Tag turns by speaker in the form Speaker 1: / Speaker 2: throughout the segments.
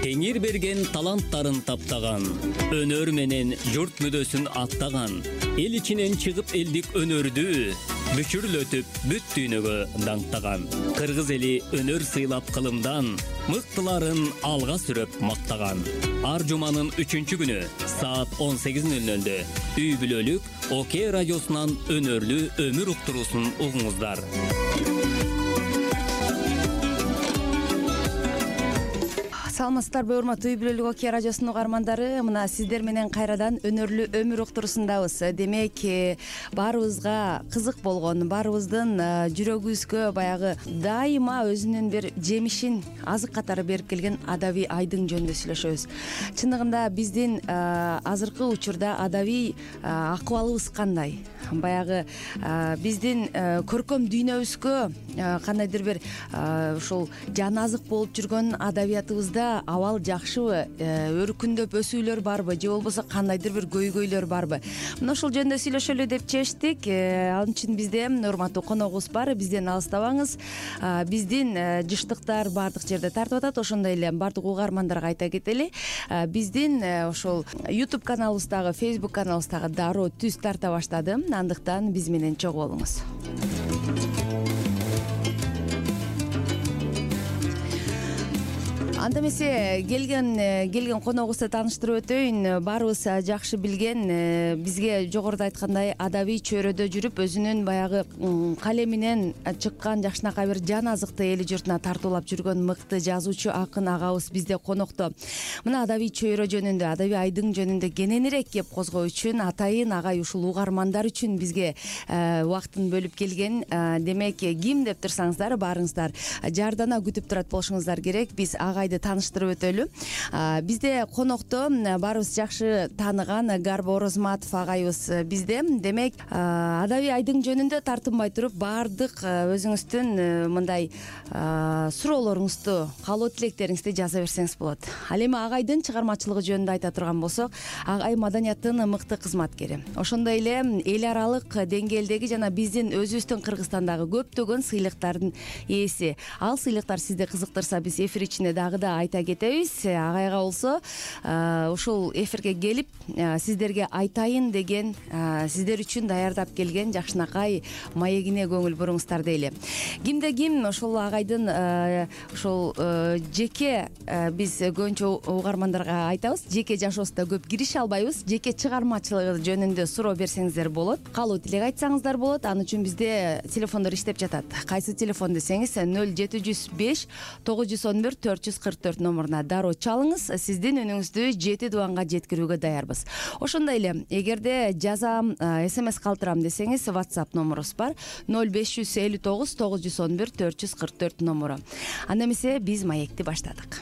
Speaker 1: Теңир берген таланттарын таптаган, өнөр менен журт мүдөсүн аттаган, эл ичинен чыгып элдик өнөрдү бүчүрлөтүп бүт дүйнөгө даңктаган. Кыргыз эли өнөр сыйлап кылымдан, мыктыларын алга сүрөп мактаган. Ар жуманын 3-күнү саат 18:00 үй бүлөлүк ОК радиосунан өнөрлүү өмүр уктуруусун угуңуздар.
Speaker 2: Саламатсыздарбы, урматтуу үй бүлөлүк ОК радиосунун угармандары. Мына сиздер менен кайрадан өнөрлүү өмүр уктурусундабыз. Демек, баарыбызга кызык болгон, баарыбыздын жүрөгүбүзгө баягы дайыма өзүнүн бир жемишин азык катары берип келген адабий айдың жөнүндө сүйлөшөбүз. Чындыгында биздин азыркы учурда адабий акыбалыбыз кандай? Баягы биздин көркөм дүйнөбүзгө кандайдыр бир ушул жан азык болуп жүргөн адабиятыбызда абал жакшыбы, өркүндөп өсүүлөр барбы, же болбосо кандайдыр бир көйгөйлөр барбы? Мына ушул жөнүндө сүйлөшөлү деп чечтик. Ал үчүн бизде урматтуу коногубуз бар. Бизден алыстабаңыз. Биздин жыштыктар баардык жерде тартып атат. Ошондой эле баардык угармандарга айта кетели. Биздин ошол YouTube каналыбыздагы, Facebook каналыбыздагы дароо түз тарта баштады. Андыктан биз менен чогуу болуңуз. Анда эмесе келген коногубузду тааныштырып өтөйүн. Баарыбыз жакшы билген, бизге жогоруда айткандай адабий чөйрөдө жүрүп, өзүнүн баягы калеминен чыккан жакшынакай бир жан азыкты эли журтуна тартуулап жүргөн мыкты жазуучу акын агабыз бизде конокто. Мына адабий чөйрө жөнүндө, адабий айдың жөнүндө кененирээк кеп козгоо үчүн атайын агай ушул угармандар үчүн бизге убактын бөлүп келген. Демек, ким деп турсаңыздар, баарыңыздар жардана күтүп турат болушуңуздар керек. Биз агайды тааныштырып өтөлү. Бизде конокто баарыбыз жакшы тааныган Гарбо Орозматов агайыбыз бизде. Демек, адабий айдың жөнүндө тартынбай туруп, баардык өзүңүздүн мындай суроолоруңузду, каалоо тилектериңизди жаза берсеңиз болот. Ал эми агайдын чыгармачылыгы жөнүндө айта турган болсок, агай маданияттын мыкты кызматкери. Ошондой эле эл аралык деңгээлдеги жана биздин өзүбүздүн Кыргызстандагы көптөгөн сыйлыктардын ээси. Ал сыйлыктар сизди кызыктырса, биз эфир ичинде дагы да айта кетебиз. Агайга болсо ушул эфирге келип сиздерге айтайын деген, сиздер үчүн даярдап келген жакшынакай маегине көңүл буруңуздар дейли. Кимде ким ошол агайдын ошол жеке, биз көбүнчө угармандарга айтабыз, жеке жашоосуна көп кирише албайбыз. Жеке чыгармачылыгы жөнүндө суроо берсеңиздер болот, каалоо тилек айтсаңыздар болот. Аны үчүн бизде телефондор иштеп жатат. Кайсы телефон десеңиз 0705 911 444 номуруна дароо чалыңыз. Сиздин үнүңүздү 7 дубанга жеткирүүгө даярбыз. Ошондой эле, эгерде жазам, SMS калтырам десеңиз, WhatsApp номурубуз бар. 0559 911 444 номуру. Анда эмесе биз маекти баштадык.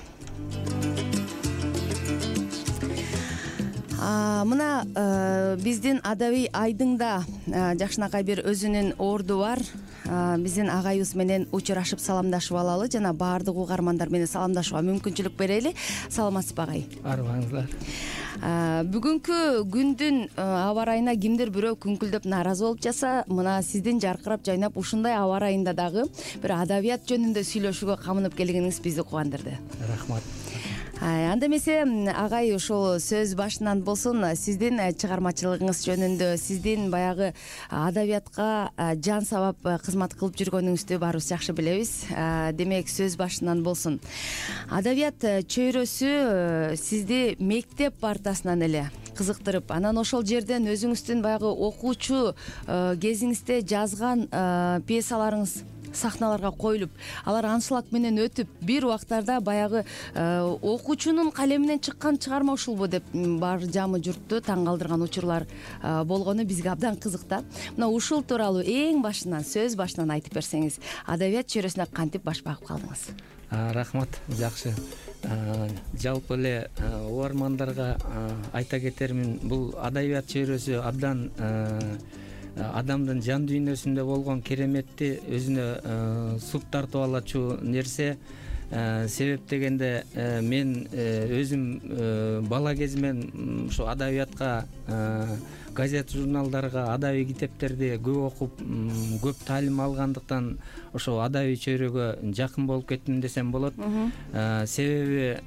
Speaker 2: Мына биздин адабий айдыңда жакшынакай бир өзүнүн орду бар. Биздин агайыбыз менен учурашып саламдашып алалы жана баардык угармандар менен саламдашууга мүмкүнчүлүк берели. Саламатсызбы агай?
Speaker 3: Арбаңыздар.
Speaker 2: Бүгүнкү күндүн аба ырайына кимдир бирөө күңкүлдөп нааразы болуп жатса, мына сиздин жаркырап жайнап ушундай аба ырайында дагы бир адабият жөнүндө сүйлөшүүгө камынып келгениңиз бизди кубандырды.
Speaker 3: Рахмат.
Speaker 2: Анда эмесе агай, ошол сөз башынан болсун, сиздин чыгармачылыгыңыз жөнүндө, сиздин баягы адабиятка жан сабап кызмат кылып жүргөнүңүздү баарыбыз жакшы билебиз. Демек, сөз башынан болсун. Адабият чөйрөсү сизди мектеп партасынан эле кызыктырып, анан ошол жерден өзүңүздүн баягы окуучу кезиңизде жазган пьесаларыңыз сахналарга коюлуп, алар аншлаг менен өтүп, бир убактарда баягы окуучунун калеминен чыккан чыгарма ушулбу деп бар жамы журтту таң калтырган учурлар болгону бизге абдан кызык да. Мына ушул тууралуу эң башынан, сөз башынан айтып берсеңиз, адабият чөйрөсүнө кантип баш багып калдыңыз?
Speaker 3: Рахмат, жакшы. Жалпы эле угармандарга айта кетермин, бул адабият чөйрөсү абдан адамдын жан дүйнөсүндө болгон кереметти өзүнө суп тартып алачу нерсе. Себеп дегенде мен өзүм бала кезимен ушу адабиятка газет журналдарга адабий китептерди көп окуп көп таалим алгандыктан ошо адабий чөйрөгө жакын болуп кеттим десем болот. Себеби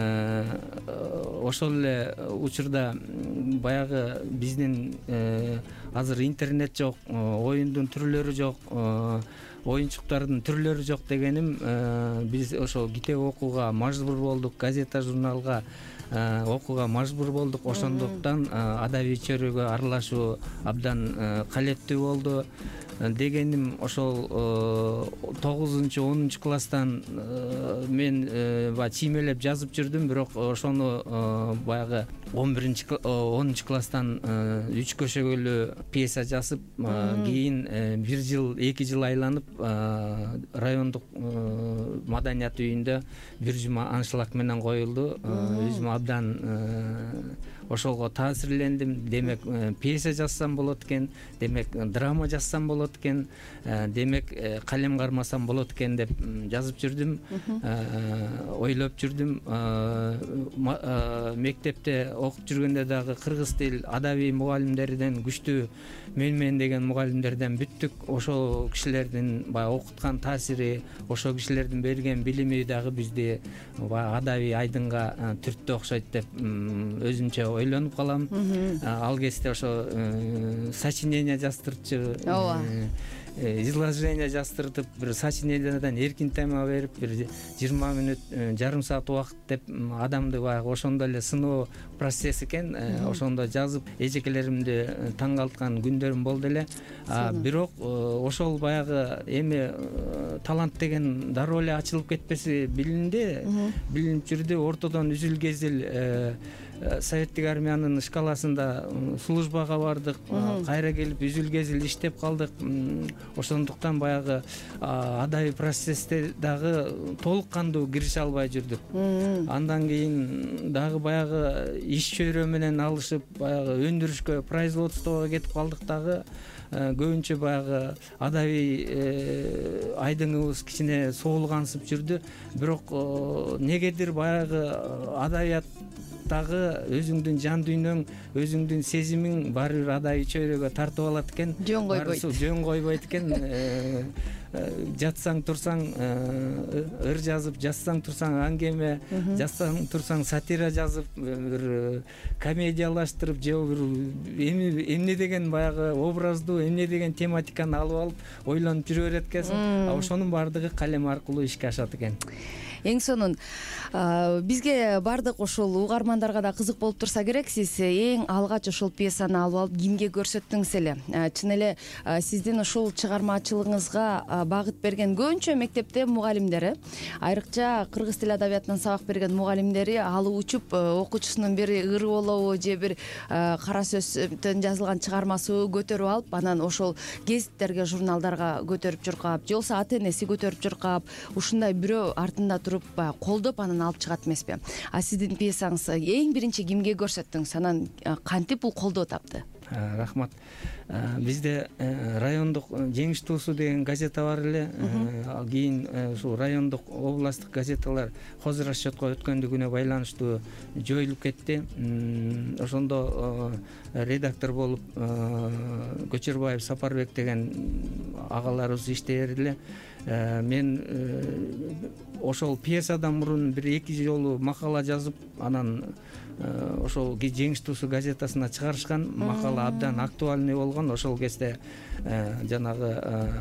Speaker 3: ошол эле учурда баягы биздин азыр интернет жок, оюндун түрлөрү жок, оюнчуктардын түрлөрү жок дегеним, биз ошо китеп окууга мажбур болдук, газета журналга окууга мажбур болдук. Ошондуктан адабий чөйрөгө аралашуу абдан калеттүү болду. Дегеним ошол 9-10 класстан мен баягы чиймелеп жазып жүрдүм, бирок ошону баягы 10 класстан 3 көшөгөлүү пьеса жазып, кийин 1-2 жыл айланып райондук маданият үйүндө бир жума аншлаг менен коюлду. Өзүм абдан ошолго таасирлендим. Демек пьеса жазсам болот экен, демек драма жазсам болот экен, демек калем кармасам болот экен деп жазып жүрдүм, ойлоп жүрдүм. Мектепте окуп жүргөндө дагы кыргыз тил адабий мугалимдерден күчтүү менмен деген мугалимдерден бүттүк. Ошол кишилердин баягы окуткан таасири, ошол кишилердин берген билими дагы бизди баягы адабий айдынга түрттү окшойт деп өзүмчө ойлонуп калам. Ал кезде ошо сочинение жаздырчу, изложение жаздыртып, бир сочинениеден эркин тема берип, бир 20 мүнөт, жарым саат убакыт деп адамды баягы ошондо эле сыноо процесс экен. Ошондо жазып, эжекелеримди таң калткан күндөрүм болду эле. Бирок ошол баягы эми талант деген дароо эле ачылып кетпеси билинип жүрдү. Ортодон үзүл-кезил советтик армиянын шкаласында службага бардык, кайра келип үзүл-кезил иштеп калдык. Ошондуктан баягы адабий процессте дагы толук кандуу киреше албай жүрдүк. Андан кийин дагы баягы иш чөйрө менен алышып, баягы өндүрүшкө, производствого кетип калдык дагы. Көбүнчө баягы адабий айдыңыбыз кичине соолгансып жүрдү. Бирок негедир баягы адабият дагы өзүңдүн жан дүйнөң, өзүңдүн сезимиң баары бир адабий чөйрөгө тартып алат экен. Жөн койбойт экен. Жатсаң турсаң ыр жазып, жазсаң турсаң аңгеме, жазсаң турсаң сатира жазып, бир комедиялаштырып, же бир эмне деген баягы образдуу, эмне деген тематиканы алып алып ойлонуп жүрө берет экенсиң. Ошонун баардыгы калем аркылуу ишке ашат экен.
Speaker 2: Эң сонун бизге бардык ошол угармандарга да кызык болуп турса керек. Сиз эң алгач ошол пьесаны алып алып кимге көрсөттүңүз эле? Чын эле сиздин ушул чыгармачылыгыңызга багыт берген көбүнчө мектепте мугалимдери, айрыкча кыргыз тил адабиятынан сабак берген мугалимдери алып учуп окуучусунун бир ыры болобу же бир кара сөздөн жазылган чыгармасы көтөрүп алып, анан ошол гезиттерге, журналдарга көтөрүп чуркап, же болбосо ата энеси көтөрүп чуркап, ушундай бирөө артында туруп колдоп анан алып чыгат эмеспи? Сиздин пьесаңыз эң биринчи кимге көрсөттүңүз, анан кантип бул колдоо тапты?
Speaker 3: Рахмат. Бизде райондук Жеңиш туусу деген газета бар эле. Кийин ушул райондук, областтык газеталар хозур расчетко өткөндүгүнө байланыштуу жоюлуп кетти. Ошондо редактор болуп Көчөрбаев Сапарбек деген агаларыбыз иштей эле. Мен ошол пьесадан мурун 1-2 жолу макала жазып, анан ошол Жеңиш туусу газетасына чыгарышкан. Макала абдан актуальный болгон. Ошол кезде жанагы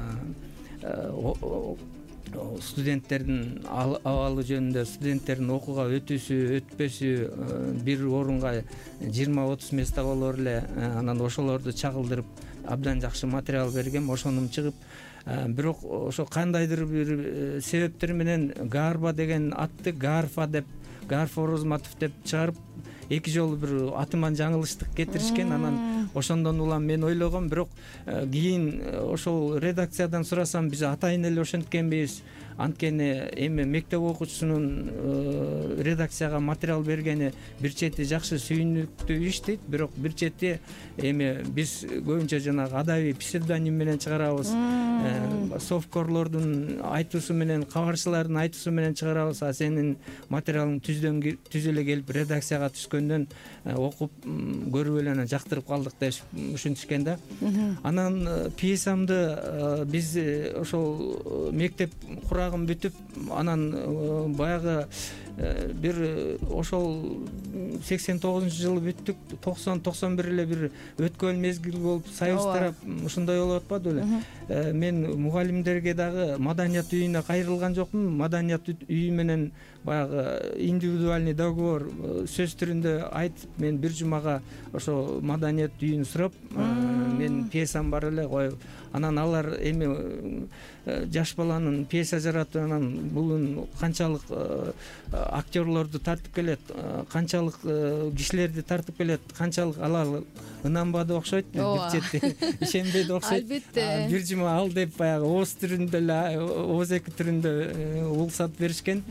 Speaker 3: студенттердин абалы жөнүндө, студенттердин окууга өтүүсү, өтпөсү, бир орунга 20-30 места болор эле. Анан ошолорду чагылдырып абдан жакшы материал бергем. Ошону чыгып, бирок ошо кандайдыр бир себептер менен Гарба деген атты Гарфа деп, Гарфа Орозматов деп чыгарып, 2 жолу бир атыман жаңылыштык кетиришкен. Анан ошондон улам мен ойлогом, бирок кийин ошол редакциядан сурасам, биз атайын эле ошенткенбиз, анткени эми мектеп окуучусунун редакцияга материал бергени бир чети жакшы сүйүнүктүү иштейт, бирок бир чети эми биз көбүнчө жанагы адабий псевдоним менен чыгарабыз, совкорлордун айтуусу менен, кабарчылардын айтуусу менен чыгарабыз. А сенин материалың түз эле келип редакцияга түскөндөн окуп көрүп эле анан жактырып калдык деп ушинтишкен да. Анан пьесамды биз ошол мектеп курагын бүтүп, анан баягы бир ошол 89-жылы бүттүк, 90-91 эле бир өткөн мезгил болуп, союз тарап ушундай болуп атпады беле. Мен мугалимдерге дагы маданият үйүнө кайрылган жокмун. Маданият үйү менен баягы индивидуальный договор сөз түрүндө айтып, мен бир жумага ошо маданият үйүн сурап, мен пьесам бар эле коюп, анан алар эми жаш баланын пьеса жаратып, анан бул канчалык актерлорду тартып келет, канчалык кишилерди тартып келет, канчалык алар ынанбады окшойт, бир чети ишенбеди окшойт. Албетте. Бир жума ал деп баягы ооз түрүндө эле, ооз эки түрүндө улсат беришкен.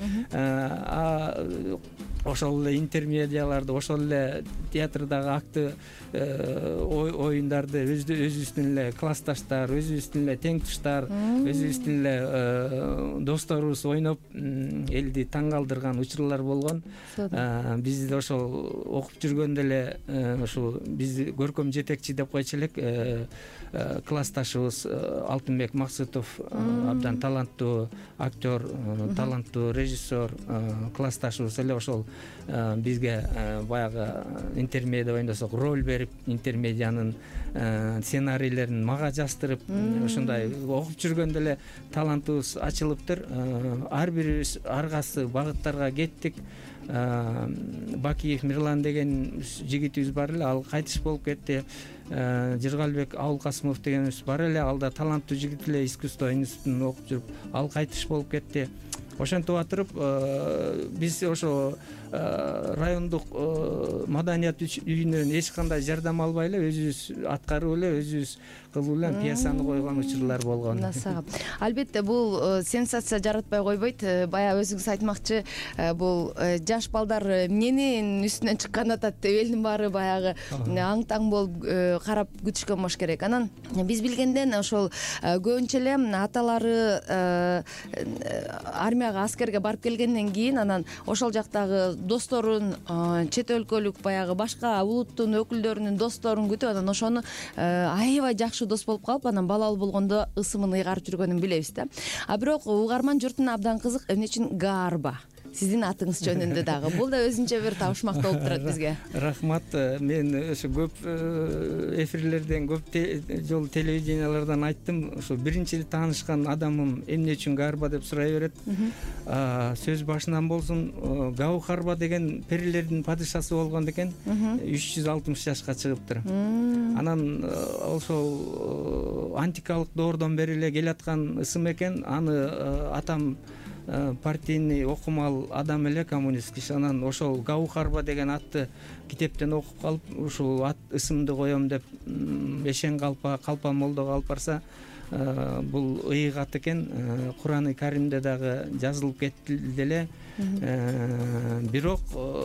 Speaker 3: Ошол эле интермедиаларды, ошол эле театрдагы акты оюндарды өзүбүздүн эле классташтар, өзүбүздүн эле теңтуштар, өзүбүздүн эле досторубуз ойноп элди таң калтырган учурлар болгон. Биз ошол окуп жүргөндө эле ушул биз көркөм жетекчи деп койчу элек, классташыбыз Алтынбек Максутов абдан таланттуу актер, таланттуу режиссер, классташыбыз эле ошол бизге баягы интермедия ойносок роль берип, интермедиянын сценарийлерин мага жаздырып, ошондой окуп жүргөндө эле талантыбыз ачылыптыр. Ар бирибиз ар кайсы багыттарга кеттик. Бакиев Мирлан деген жигитибиз бар эле, ал кайтыш болуп кетти. Жыргалбек Абулкасымов дегенибиз бар эле, ал да таланттуу жигит эле, искусство институтунда окуп жүрүп, ал кайтыш болуп кетти. Ошентип атырып, биз ошо райондук маданият үйүнөн эч кандай жардам албай эле өзүбүз аткарып эле, өзүбүз кылып эле пьесаны койгон учурлар болгон.
Speaker 2: Албетте, бул сенсация жаратпай койбойт. Бая өзүңүз айтмакчы, бул жаш балдар эмненин үстүнөн чыккан атат деп элдин баары баягы аң-таң болуп карап күтүшкөн болуш керек. Анан биз билгенден ошол көбүнчө эле аталары армияга, аскерге барып келгенден кийин, анан ошол жактагы досторун, чет өлкөлүк баягы башка улуттун өкүлдөрүнүн досторун күтүп, анан ошону аябай жакшы дос болуп калып, анан балалуу болгондо ысымын ыйгарып жүргөнүн билебиз да. Бирок угарман журтуна абдан кызык, эмне үчүн Гаарба? Сиздин атыңыз жөнүндө дагы бул да өзүнчө бир табышмак болуп турат бизге. Рахмат.
Speaker 3: Мен ошо көп эфирлерден, көп жолу телевидениялардан айттым. Ошо биринчи таанышкан адамым эмне үчүн Гаарба деп сурай берет. Сөз башынан болсун, Гаухарба деген перилердин падышасы болгон экен. 360 жашка чыгыптыр. Анан ошол антикалык доордон бери эле келаткан ысым экен. Аны атам партийный окумал адам эле, коммунист киши. Анан ошол Гаухарба деген атты китептен окуп калып, ушул ат ысымды коем деп Эшен Калпа молдого алып барса, бул ыйык ат экен. Куран-ы Каримде дагы жазылып кетти эле. Бирок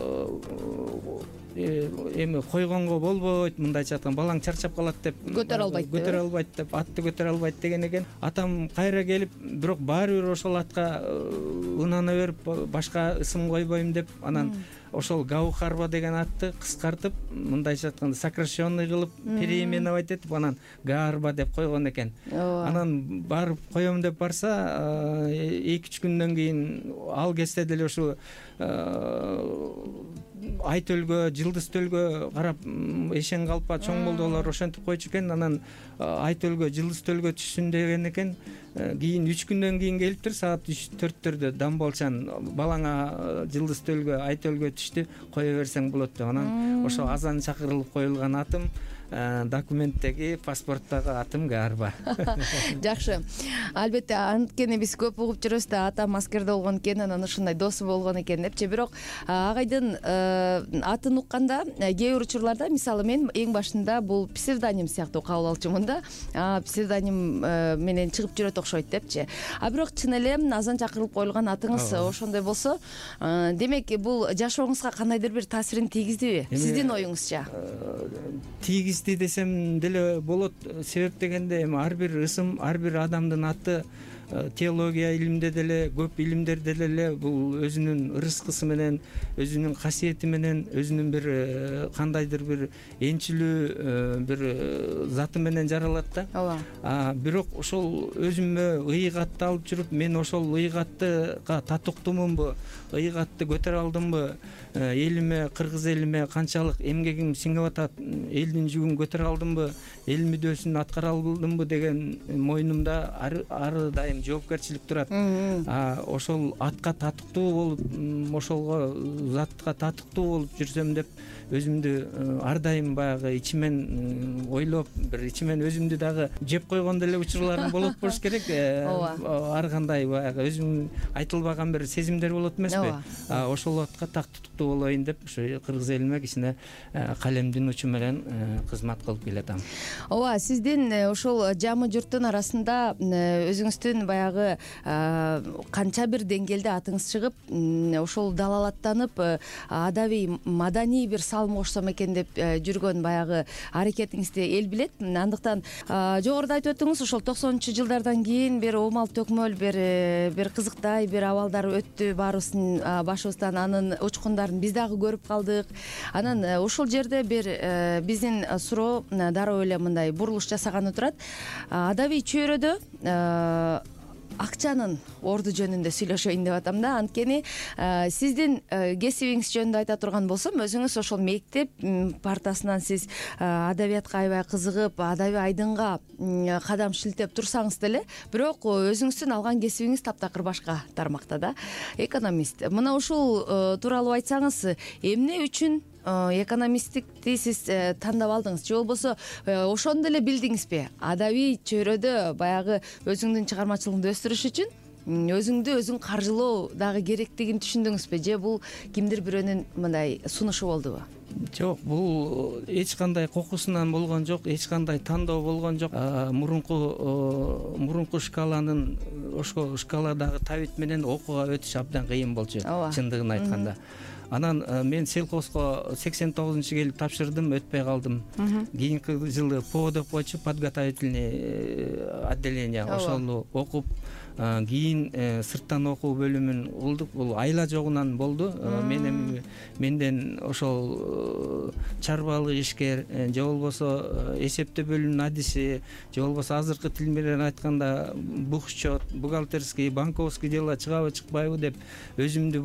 Speaker 3: эми койгонго болбойт, мындайча айтканда балаң чарчап калат деп, көтөрө албайт деп, атты көтөрө албайт деген экен. Атам кайра келип, бирок баары бир ошол атка ынана берип, башка ысым койбойм деп, анан ошол Гаухарба деген атты кыскартып, мындайча айтканда сокращенный кылып, переименовать этип, анан Гаарба деп койгон экен. Анан барып коем деп барса, 2-3 күндөн кийин ал кезде деле ушу Айтөлгө, Жылдыз төлгө карап, Эшен Калпа чоң молдолор ошентип койчу экен. Анан Айтөлгө, Жылдыз төлгө түшсүн деген экен. Кийин 3 күндөн кийин келиптир, саат 3-4 Дамболчан, балаңа Жылдыз төлгө, Айтөлгө түштү, кое берсең болот деп. Анан ошо азан чакырылып коюлган атым документтеги паспорттогу атым Гарба.
Speaker 2: Жакшы. Албетте анткени биз көп угуп жүрөбүз да атам аскерде болгон экен, анан ушундай досу болгон экен депчи. Бирок агайдын атын укканда кээ бир учурларда, мисалы мен эң башында бул псевдоним сыяктуу кабыл алчумун да. Псевдоним менен чыгып жүрөт окшойт депчи. Бирок чын эле азан чакырылып коюлган атыңыз ошондой болсо, демек бул жашооңузга кандайдыр бир таасирин тийгиздиби? Сиздин оюңузча?
Speaker 3: Тийгизди десем деле болот. Себеп дегенде эми ар бир ысым, ар бир адамдын аты теология илимде деле, көп илимдерде деле бул өзүнүн ырыскысы менен, өзүнүн касиети менен, өзүнүн бир кандайдыр бир энчилүү бир заты менен жаралат да.
Speaker 2: Ооба.
Speaker 3: Бирок ошол өзүмө ыйыгатты алып жүрүп, мен ошол ыйыгаттыга татыктуумунбу, ыйыгатты көтөрө алдымбы, элиме, кыргыз элиме канчалык эмгегим сиңип атат, элдин жүгүн көтөрө алдымбы, эл мүдөөсүн аткара алдымбы деген мойнумда ар дайым жоопкерчилик турат. Ошол атка татыктуу болуп, ошолго затка татыктуу болуп жүрсөм деп өзүмдү ар дайым баягы ичимен ойлоп, бир ичимен өзүмдү дагы жеп койгон деле учурларым болот болуш керек. Ар кандай баягы өзүм айтылбаган бир сезимдер болот эмеспи? Ошол атка татыктуу болоюн деп ушу кыргыз элиме кичине калемдин учу менен кызмат кылып келатам.
Speaker 2: Ооба, сиздин ошол жамы журттун арасында өзүңүздүн баягы канча бир деңгээлде атыңыз чыгып, ошол далалаттанып, адабий, маданий бир салым кошсом экен деп жүргөн баягы аракетиңизди эл билет. Андыктан жогоруда айтып өттүңүз, ошол 90-жылдардан кийин бир омал төкмөл, бир кызыктай бир абалдар өттү баарыбыздын башыбыздан, анын учкундарын биз дагы көрүп калдык. Анан ошол жерде бир биздин суроо дароо эле мындай бурулуш жасаганы турат. Адабий чөйрөдө акчанын орду жөнүндө сүйлөшөйүн деп атам да. Анткени сиздин кесибиңиз жөнүндө айта турган болсом, өзүңүз ошол мектеп партасынан сиз адабиятка аябай кызыгып, адабий айдынга кадам шилтеп турсаңыз деле, бирок өзүңүздүн алган кесибиңиз таптакыр башка тармакта да. Экономист. Мына ушул тууралуу айтсаңыз, эмне үчүн экономисттикти сиз тандап алдыңыз, же болбосо ошондо эле билдиңизби? Адабий чөйрөдө баягы өзүңдүн чыгармачылыгыңды өстүрүш үчүн өзүң каржылоо дагы керектигин түшүндүңүзбү, же бул кимдир бирөөнүн мындай сунушу болдубу?
Speaker 3: Жок, бул эч кандай кокусунан болгон жок, эч кандай тандоо болгон жок. Мурунку шкаланын, ошол шкаладагы табит менен окууга өтүш абдан кыйын болчу, чындыгын айтканда. Анан мен сельхозго 89-ж келип тапшырдым, өтпөй калдым. Кийинки жылы ПО деп койчу, подготовительный отделение, ошону окуп, кийин сырттан окуу бөлүмүн кылдык. Бул айла жогунан болду. Менден ошол чарбалык ишкер, же болбосо эсептөө бөлүмүнүн адиси, же болбосо азыркы тил менен айтканда бухчет, бухгалтерский, банковский дела чыгабы чыкпайбы деп өзүмдү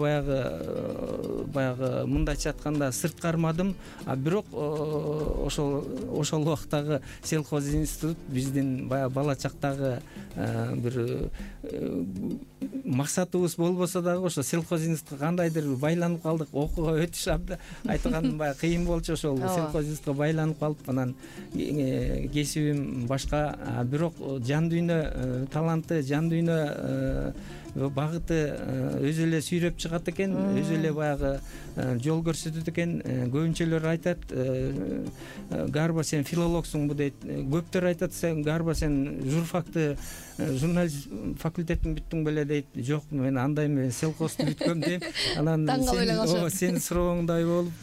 Speaker 3: баягы мындайча айтканда сырт кармадым. Бирок ошол убактагы сельхоз институт биздин баягы бала чактагы бир максатыбыз болбосо дагы ошо сельхоз институтка кандайдыр байланып калдык. Окууга өтүш айтканым баягы кыйын болчу. Ошол сельхоз институтка байланып калып, анан кесибим башка. Бирок жан дүйнө таланты, жан дүйнө багыты өзү эле сүйрөп чыгат экен, өзү эле баягы жол көрсөтөт экен. Көбүнчөлөр айтат, Гарба сен филологсуңбу дейт. Көптөр айтат, сен Гарба сен журфакты, журналист факультетин бүттүң беле дейт. Жок, мен андай эмес, селхозду бүткөм дейм. Анан сен сурооңдай болуп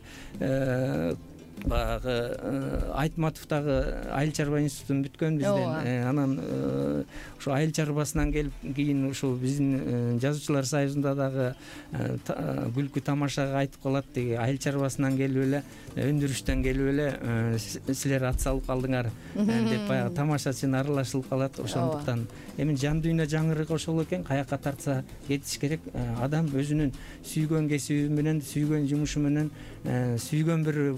Speaker 3: баягы Айтматовдагы айыл чарба институтун бүткөн бизден. Анан ошо айыл чарбасынан келип, кийин ушул биздин жазуучулар союзунда дагы күлкү тамашага айтып калат, деги айыл чарбасынан келип эле, өндүрүштөн келип эле силер ат салып калдыңар деп баягы тамашачы аралашылып калат. Ошондуктан эми жан дүйнө жаңырыгы ошол экен, каяка тартса кетиш керек. Адам өзүнүн сүйгөн кесиби менен, сүйгөн жумушу менен, сүйгөн бир багыты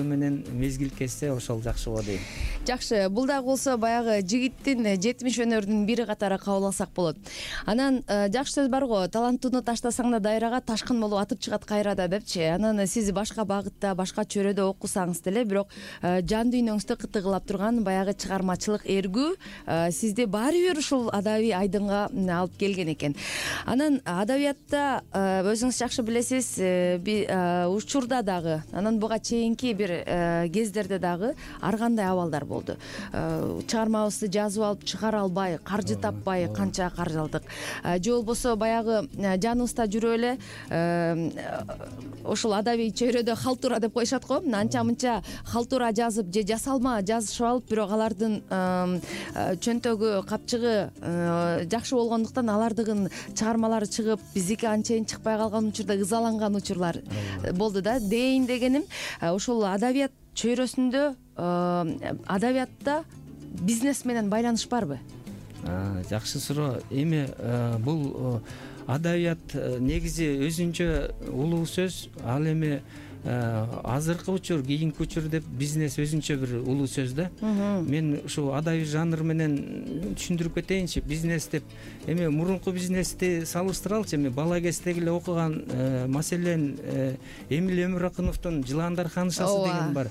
Speaker 3: менен мезгил kesсе ошол жакшы болот дейм.
Speaker 2: Жакшы, бул дагы болсо баягы жигиттин 70 өнөрүнүн бири катары кабыл алсак болот. Анан жакшы сөз бар го, таланттууну таштасаң да дайрага, ташкын болуп атып чыгат кайрада депчи. Анан сиз башка багытта, башка чөйрөдө окусаңыз деле, бирок жан дүйнөңүздү кытыгылап турган баягы чыгармачылык эргүү сизди баары бир ушул адабий айдынга алып келген экен. Анан адабиятта өзүңүз жакшы билесиз, учурда дагы, анан буга чейинки бир кездерде дагы ар кандай абалдар болду. Чыгармабызды жазып алып чыгара албай, каржы таппай канча каржы алдык. Же болбосо баягы жаныбызда жүрүп эле ушул адабий чөйрөдө халтура деп коюшат го. Анча мынча халтура жазып же жасалма жазышып алып, бирок алардын чөнтөгү, капчыгы жакшы болгондуктан алардын чыгармалары чыгып, биздики анчейин чыкпай калган учурда ызаланган учурлар болду да. Дейин дегеним, ушул адабият чөйрөсүндө адабиятта бизнес менен байланыш барбы?
Speaker 3: Жакшы суроо. Эми бул адабият негизи өзүнчө улуу сөз. Ал эми азыркы учур, кийинки учур деп бизнес өзүнчө бир улуу сөз да. Мен ушу адабий жанр менен түшүндүрүп кетейинчи. Бизнес деп эми мурунку бизнести салыштыралычы. Эми бала кездеги эле окуган, маселен, Эмиль Өмүракыновдун Жыландар ханышасы деген бар.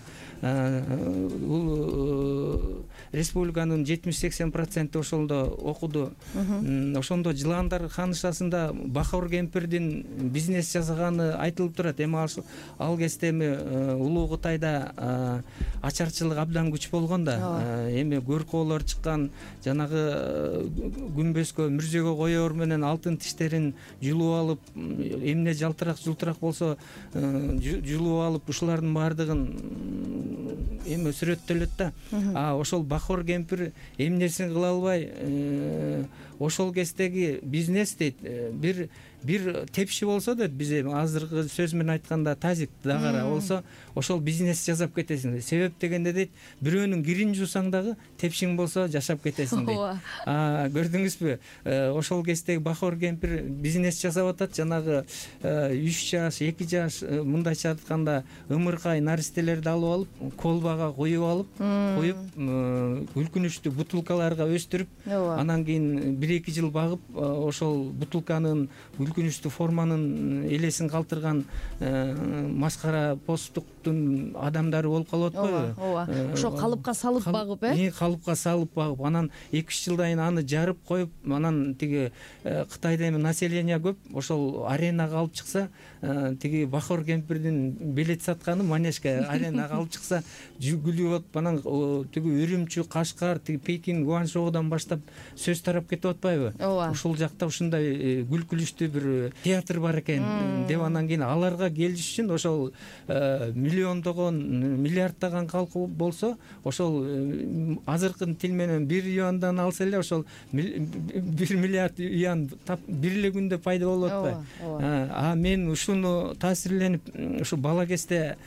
Speaker 3: Бул республиканын 70-80% ошондо окуду. Ошондо Жыландар ханышасында Бахор кемпирдин бизнес жасаганы айтылып турат. Эми ал кезде эми улуу Кытайда ачарчылык абдан күч болгон да. Эми көркөөлөр чыккан, жанагы күмбөзгө, мүрзөгө коёр менен алтын тиштерин жулуп алып, эмне жалтырак жултурак болсо жулуп алып, ушулардын баардыгын эми сүрөттөлөт да. Ошол Бахор кемпир эмнесин кыла албай, ошол кездеги бизнес дейт, бир тепши болсо дейт, биз эми азыркы сөз менен айтканда тазик дагара болсо, ошол бизнес жасап кетесиң. Себеп дегенде дейт, бирөөнүн кирин жуусаң дагы тепшиң болсо жашап кетесиң дейт. Көрдүңүзбү? Ошол кездеги Бахор кемпир бизнес жасап атат, жанагы 3 жаш, 2 жаш, мындайча айтканда ымыркай наристелерди алып алып, колбага коюп үлкүнүчтүү бутылкаларга өстүрүп, анан кийин 1-2 жыл багып, ошол бутылканын үлкүнүчтүү форманын элесин калтырган маскара посттуктун адамдары болуп калып атпайбы?
Speaker 2: Ошо калыпка салып багып,
Speaker 3: калыпка салып багып, анан 2-3 жылдан кийин аны жарып коюп, анан тиги Кытайда эми население көп, ошол аренага алып чыкса, тиги Бахор кемпирдин билет сатканы манежка аренага алып чыкса, күлүп атып, анан тиги Үрүмчү, Кашкар, тиги Пекин, Гуанчжоудан баштап сөз тарап кетип атпайбы? Ушул жакта ушундай күлкүлүчтүү бир театр бар экен деп, анан кийин аларга келиш үчүн ошол миллиондогон, миллиарддаган калкы болсо, ошол азыркы тил менен 1 юандан алса эле ошол 1 миллиард юан бир эле күндө пайда болуп атпайбы? Мен ушуну таасирленип, ушу бала кезде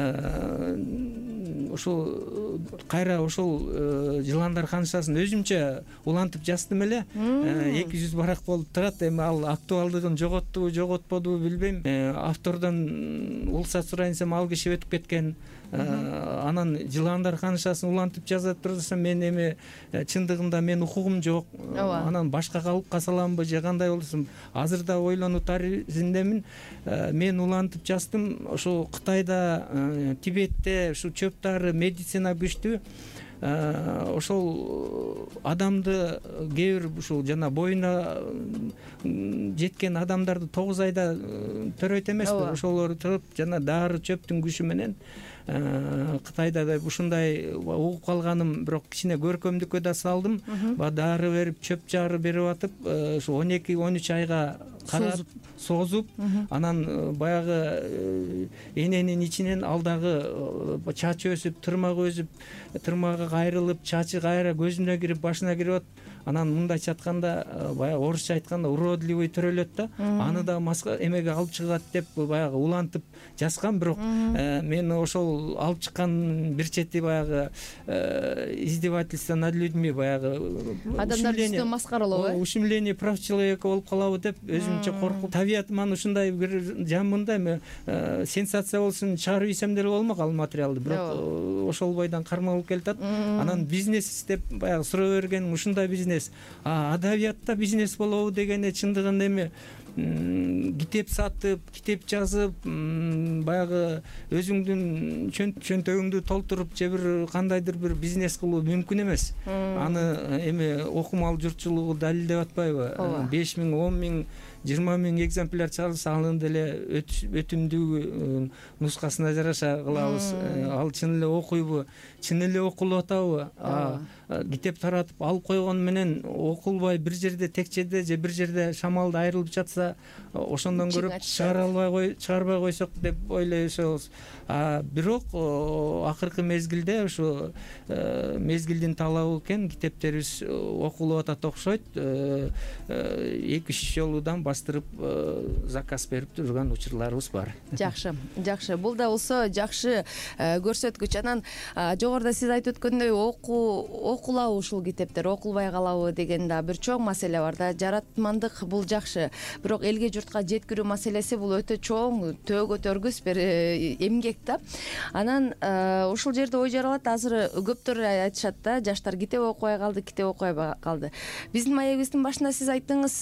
Speaker 3: ушул кайра ушул Жыландар ханышасын өзүмчө улантып жаздым эле. 200 барак болуп турат. Эми ал актуалдыгын жоготподубу билбейм. Автордон улсат сурайын десем, ал киши өтүп кеткен. Анан Жыландар ханышасын улантып жаза турсам, мен эми чындыгында мен укугум жок. Анан башка калыпка саламбы же кандай болсун, азыр да ойлонуу таризиндемин. Мен улантып жаздым. Ошо Кытайда, Тибетте ушу чөп дары, медицина күчтүү. Ошол адамды кээ бир ушул жана боюна жеткен адамдарды 9 айда төрөйт эмеспи? Ошолор туруп жана дары чөптүн күчү менен Кытайда да ушундай угуп калганым, бирок кичине көркөмдүккө да салдым. Дары берип, чөп жары берип атып, ушу 12-13 айга карап созуп, анан баягы эненин ичинен алдагы чачы өсүп, тырмак өсүп, тырмагы кайрылып, чачы кайра көзүнө кирип, башына кирип атып, анан мындайча айтканда баягы орусча айтканда уродливый төрөлөт да, аны да эмеге алып чыгат деп баягы улантып жазган. Бирок мен ошол алып чыккан бир чети баягы издевательство над людьми, баягы
Speaker 2: адамдарды үстүнөн маскаралоо,
Speaker 3: ущемление прав человека болуп калабы деп өзүмчө коркуп, табиятым аны ушундай бир жамында эми сенсация болсун чыгарып ийсем деле болмок ал материалды, бирок ошол бойдон карма болуп келатат. Анан бизнес деп баягы суроо берген, ушундай бизнес, адабиятта бизнес болобу дегене чындыгында эми китеп сатып, китеп жазып, баягы өзүңдүн чөнтөгүңдү толтуруп же бир кандайдыр бир бизнес кылуу мүмкүн эмес. Аны эми окумал журтчулугу далилдеп атпайбы? 5 миң, 10 миң, 20 миң экземпляр чыгарылса, анын деле өтүмдүү нускасына жараша кылабыз. Ал чын эле окуйбу, чын эле окулуп атабы? Китеп таратып алып койгон менен окулбай бир жерде текчеде же бир жерде шамалда айрылып жатса, ошондон көрүп чыгарбай койсок деп ойлойсуз. Бирок акыркы мезгилде ушу мезгилдин талабы экен, китептерибиз окулуп атат окшойт. 2-3 жолудан бастырып заказ берип турган учурларыбыз бар.
Speaker 2: Жакшы, жакшы. Бул да болсо жакшы көрсөткүч. Анан жогоруда сиз айтып өткөндөй окулабы ушул китептер, окулбай калабы деген да бир чоң маселе бар да. Жаратмандык бул жакшы, бирок элге журтка жеткирүү маселеси бул өтө чоң, төө көтөргүс бир эмгек да. Анан ушул жерде ой жаралат. Азыр көптөр айтышат да, жаштар китеп окубай калды, китеп окубай калды. Биздин маегибиздин башында сиз айттыңыз,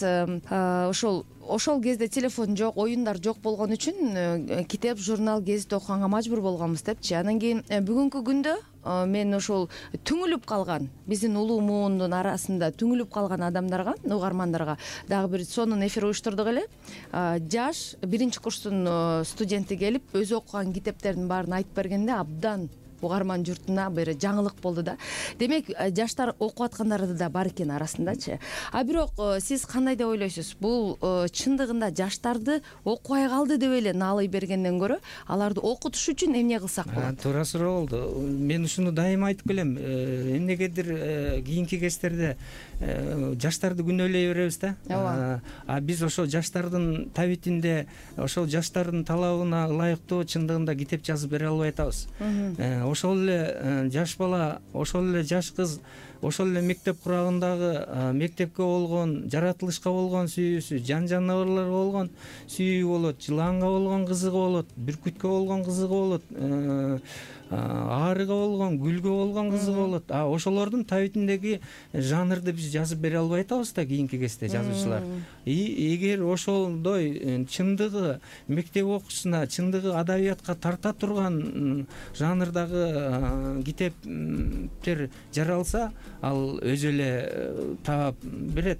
Speaker 2: ошол кезде телефон жок, оюндар жок болгон үчүн китеп, журнал, гезит окуганга мажбур болгонбуз депчи. Анан кийин бүгүнкү күндө мен ошол түңүлүп калган, биздин улуу муундун арасында түңүлүп калган адамдарга, угармандарга дагы бир сонун эфир уюштурдук эле. Жаш 1-курстун студенти келип, өзү окуган китептердин баарын айтып бергенде абдан угарман журтуна бир жаңылык болду да. Демек, жаштар окуп аткандары да бар экен арасындачы. Бирок сиз кандай деп ойлойсуз? Бул чындыгында жаштарды окубай калды деп эле наалый бергенден көрө, аларды окутуш үчүн эмне кылсак болот?
Speaker 3: Туура суроо болду. Мен ушуну дайыма айтып келем. Эмнегедир кийинки кездерде жаштарды күнөөлөй беребиз да. Биз ошол жаштардын табитинде, ошол жаштардын талабына ылайыктуу чындыгында китеп жазып бере албай атабыз. Ошол эле жаш бала, ошол эле жаш кыз, ошол эле мектеп курагындагы мектепке болгон, жаратылышка болгон сүйүүсү, жан жаныбарларга болгон сүйүү болот, жыланга болгон кызыгы болот, бүркүткө болгон кызыгы болот, арыга болгон, гүлгө болгон кызыгы болот. Ошолордун табитиндеги жанрды биз жазып бере албай атабыз да кийинки кезде жазуучулар. Эгер ошолдой чындыгы мектеп окуучусуна, чындыгы адабиятка тарта турган жанрдагы китептер жаралса, ал өзү эле таап берет,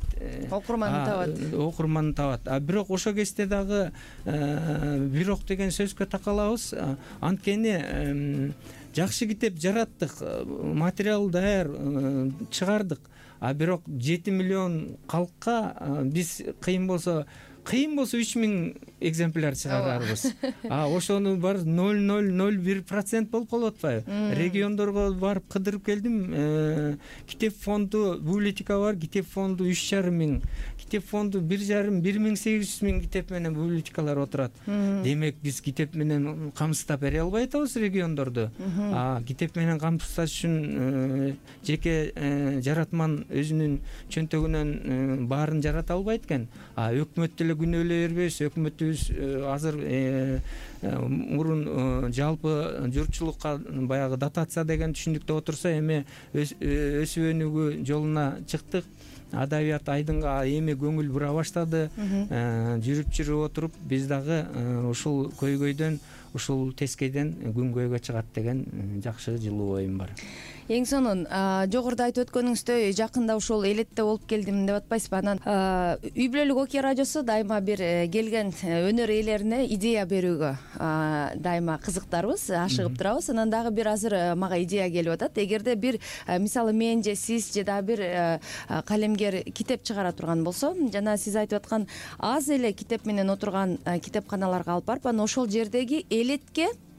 Speaker 3: окурманды табат. Бирок ошол кезде дагы бирок деген сөзгө такалабыз. Анткени жакшы китеп жараттык, материал даяр чыгардык. Бирок 7 миллион калкка биз кыйын болсо 3000 экземпляр чыгарарбыз. Ошону бар 0,001% болуп калып атпайбы? Региондорго барып кыдырып келдим. Китеп фонду, библиотека бар, китеп фонду 3,5 миң, китеп фонду 1,5-1800 миң китеп менен библиотекалар отурат. Демек, биз китеп менен камсыздап бере албай атабыз региондорду. Китеп менен камсыздаш үчүн жеке жаратман өзүнүн чөнтөгүнөн баарын жарата албайт экен. Өкмөт деле күнөөлөй бербейбиз. Өкмөтүбүз азыр мурун жалпы журтчулукка баягы дотация деген түшүндүктө отурса, эми өсүп өнүгүү жолуна чыктык. Адабият айдынга эми көңүл бура баштады. Жүрүп отуруп, биз дагы ушул көйгөйдөн, ушул тескейден күнгөйгө чыгат деген жакшы жылуу оюм бар.
Speaker 2: Эң сонун, жогоруда айтып өткөнүңүздөй, жакында ушул элетте болуп келдим деп атпайсызбы? Анан Үй бүлөлүк Окуя радиосу дайыма бир келген өнөр ээлерине идея берүүгө дайыма кызыктарбыз, ашыгып турабыз. Анан дагы бир азыр мага идея келип атат. Эгерде бир мисалы мен же сиз же дагы бир калемгер китеп чыгара турган болсо, жана сиз айтып аткан аз эле китеп менен отурган китепканаларга алып барып, анан ошол жердеги элетке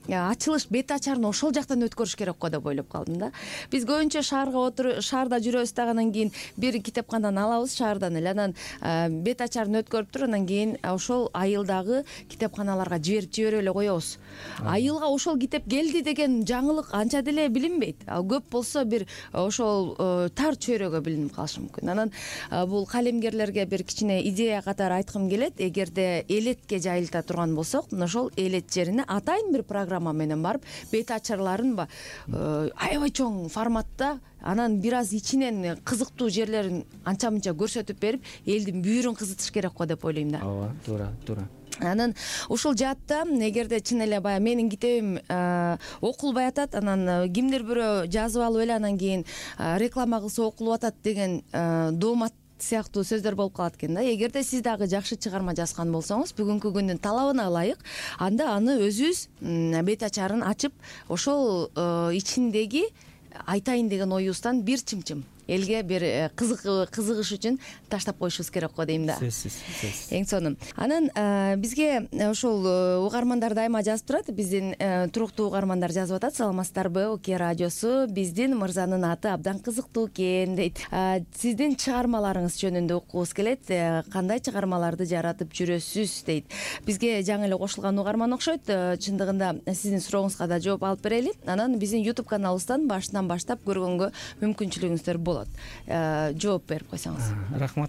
Speaker 2: ачылыш бет ачарын ошол жактан өткөрүш керек го деп ойлоп калдым да. Биз көбүнчө шаарда жүрөбүз да, анан кийин бир китепканадан алабыз шаардан эле, анан бет ачарын өткөрүп туруп, анан кийин ошол айылдагы китепканаларга жиберип эле коебуз. Айылга ошол китеп келди деген жаңылык анча деле билинбейт. Ал көп болсо бир ошол тар чөйрөгө билинип калышы мүмкүн. Анан бул калемгерлерге бир кичине идея катары айткым келет. Эгерде элетке жайылта турган болсок, ошол элет жерине атайын бир программа менен барып, бет ачарларын аябай чоң форматта, анан бир аз ичинен кызыктуу жерлерин анча мынча көрсөтүп берип, элдин бүйүрүн кызытыш керек го деп ойлойм да.
Speaker 3: Ооба, туура.
Speaker 2: Анан ушул жаатта эгерде чын эле баягы менин китебим окулбай атат, анан кимдир бирөө жазып алып эле анан кийин реклама кылса окулуп атат деген доомат сыяктуу сөздөр болуп калат экен да. Эгерде сиз дагы жакшы чыгарма жазган болсоңуз, бүгүнкү күндүн талабына ылайык, анда аны өзүбүз бет ачарын ачып, ошол ичиндеги айтайын деген оюбуздан бир чымчым элге бир кызыгыш үчүн таштап коюшубуз керек го дейм да.
Speaker 3: Сөзсүз.
Speaker 2: Эң сонун. Анан бизге ошол угармандар дайыма жазып турат. Биздин туруктуу угармандар жазып атат: саламатсыздарбы, Оке радиосу биздин мырзанын аты абдан кызыктуу экен дейт. Сиздин чыгармаларыңыз жөнүндө уккубуз келет. Кандай чыгармаларды жаратып жүрөсүз дейт. Бизге жаңы эле кошулган угарман окшойт. Чындыгында сиздин сурооңузга да жооп алып берели. Анан биздин YouTube каналыбыздан башынан баштап көргөнгө мүмкүнчүлүгүңүздөр болот. Жооп берип койсоңуз.
Speaker 3: Рахмат.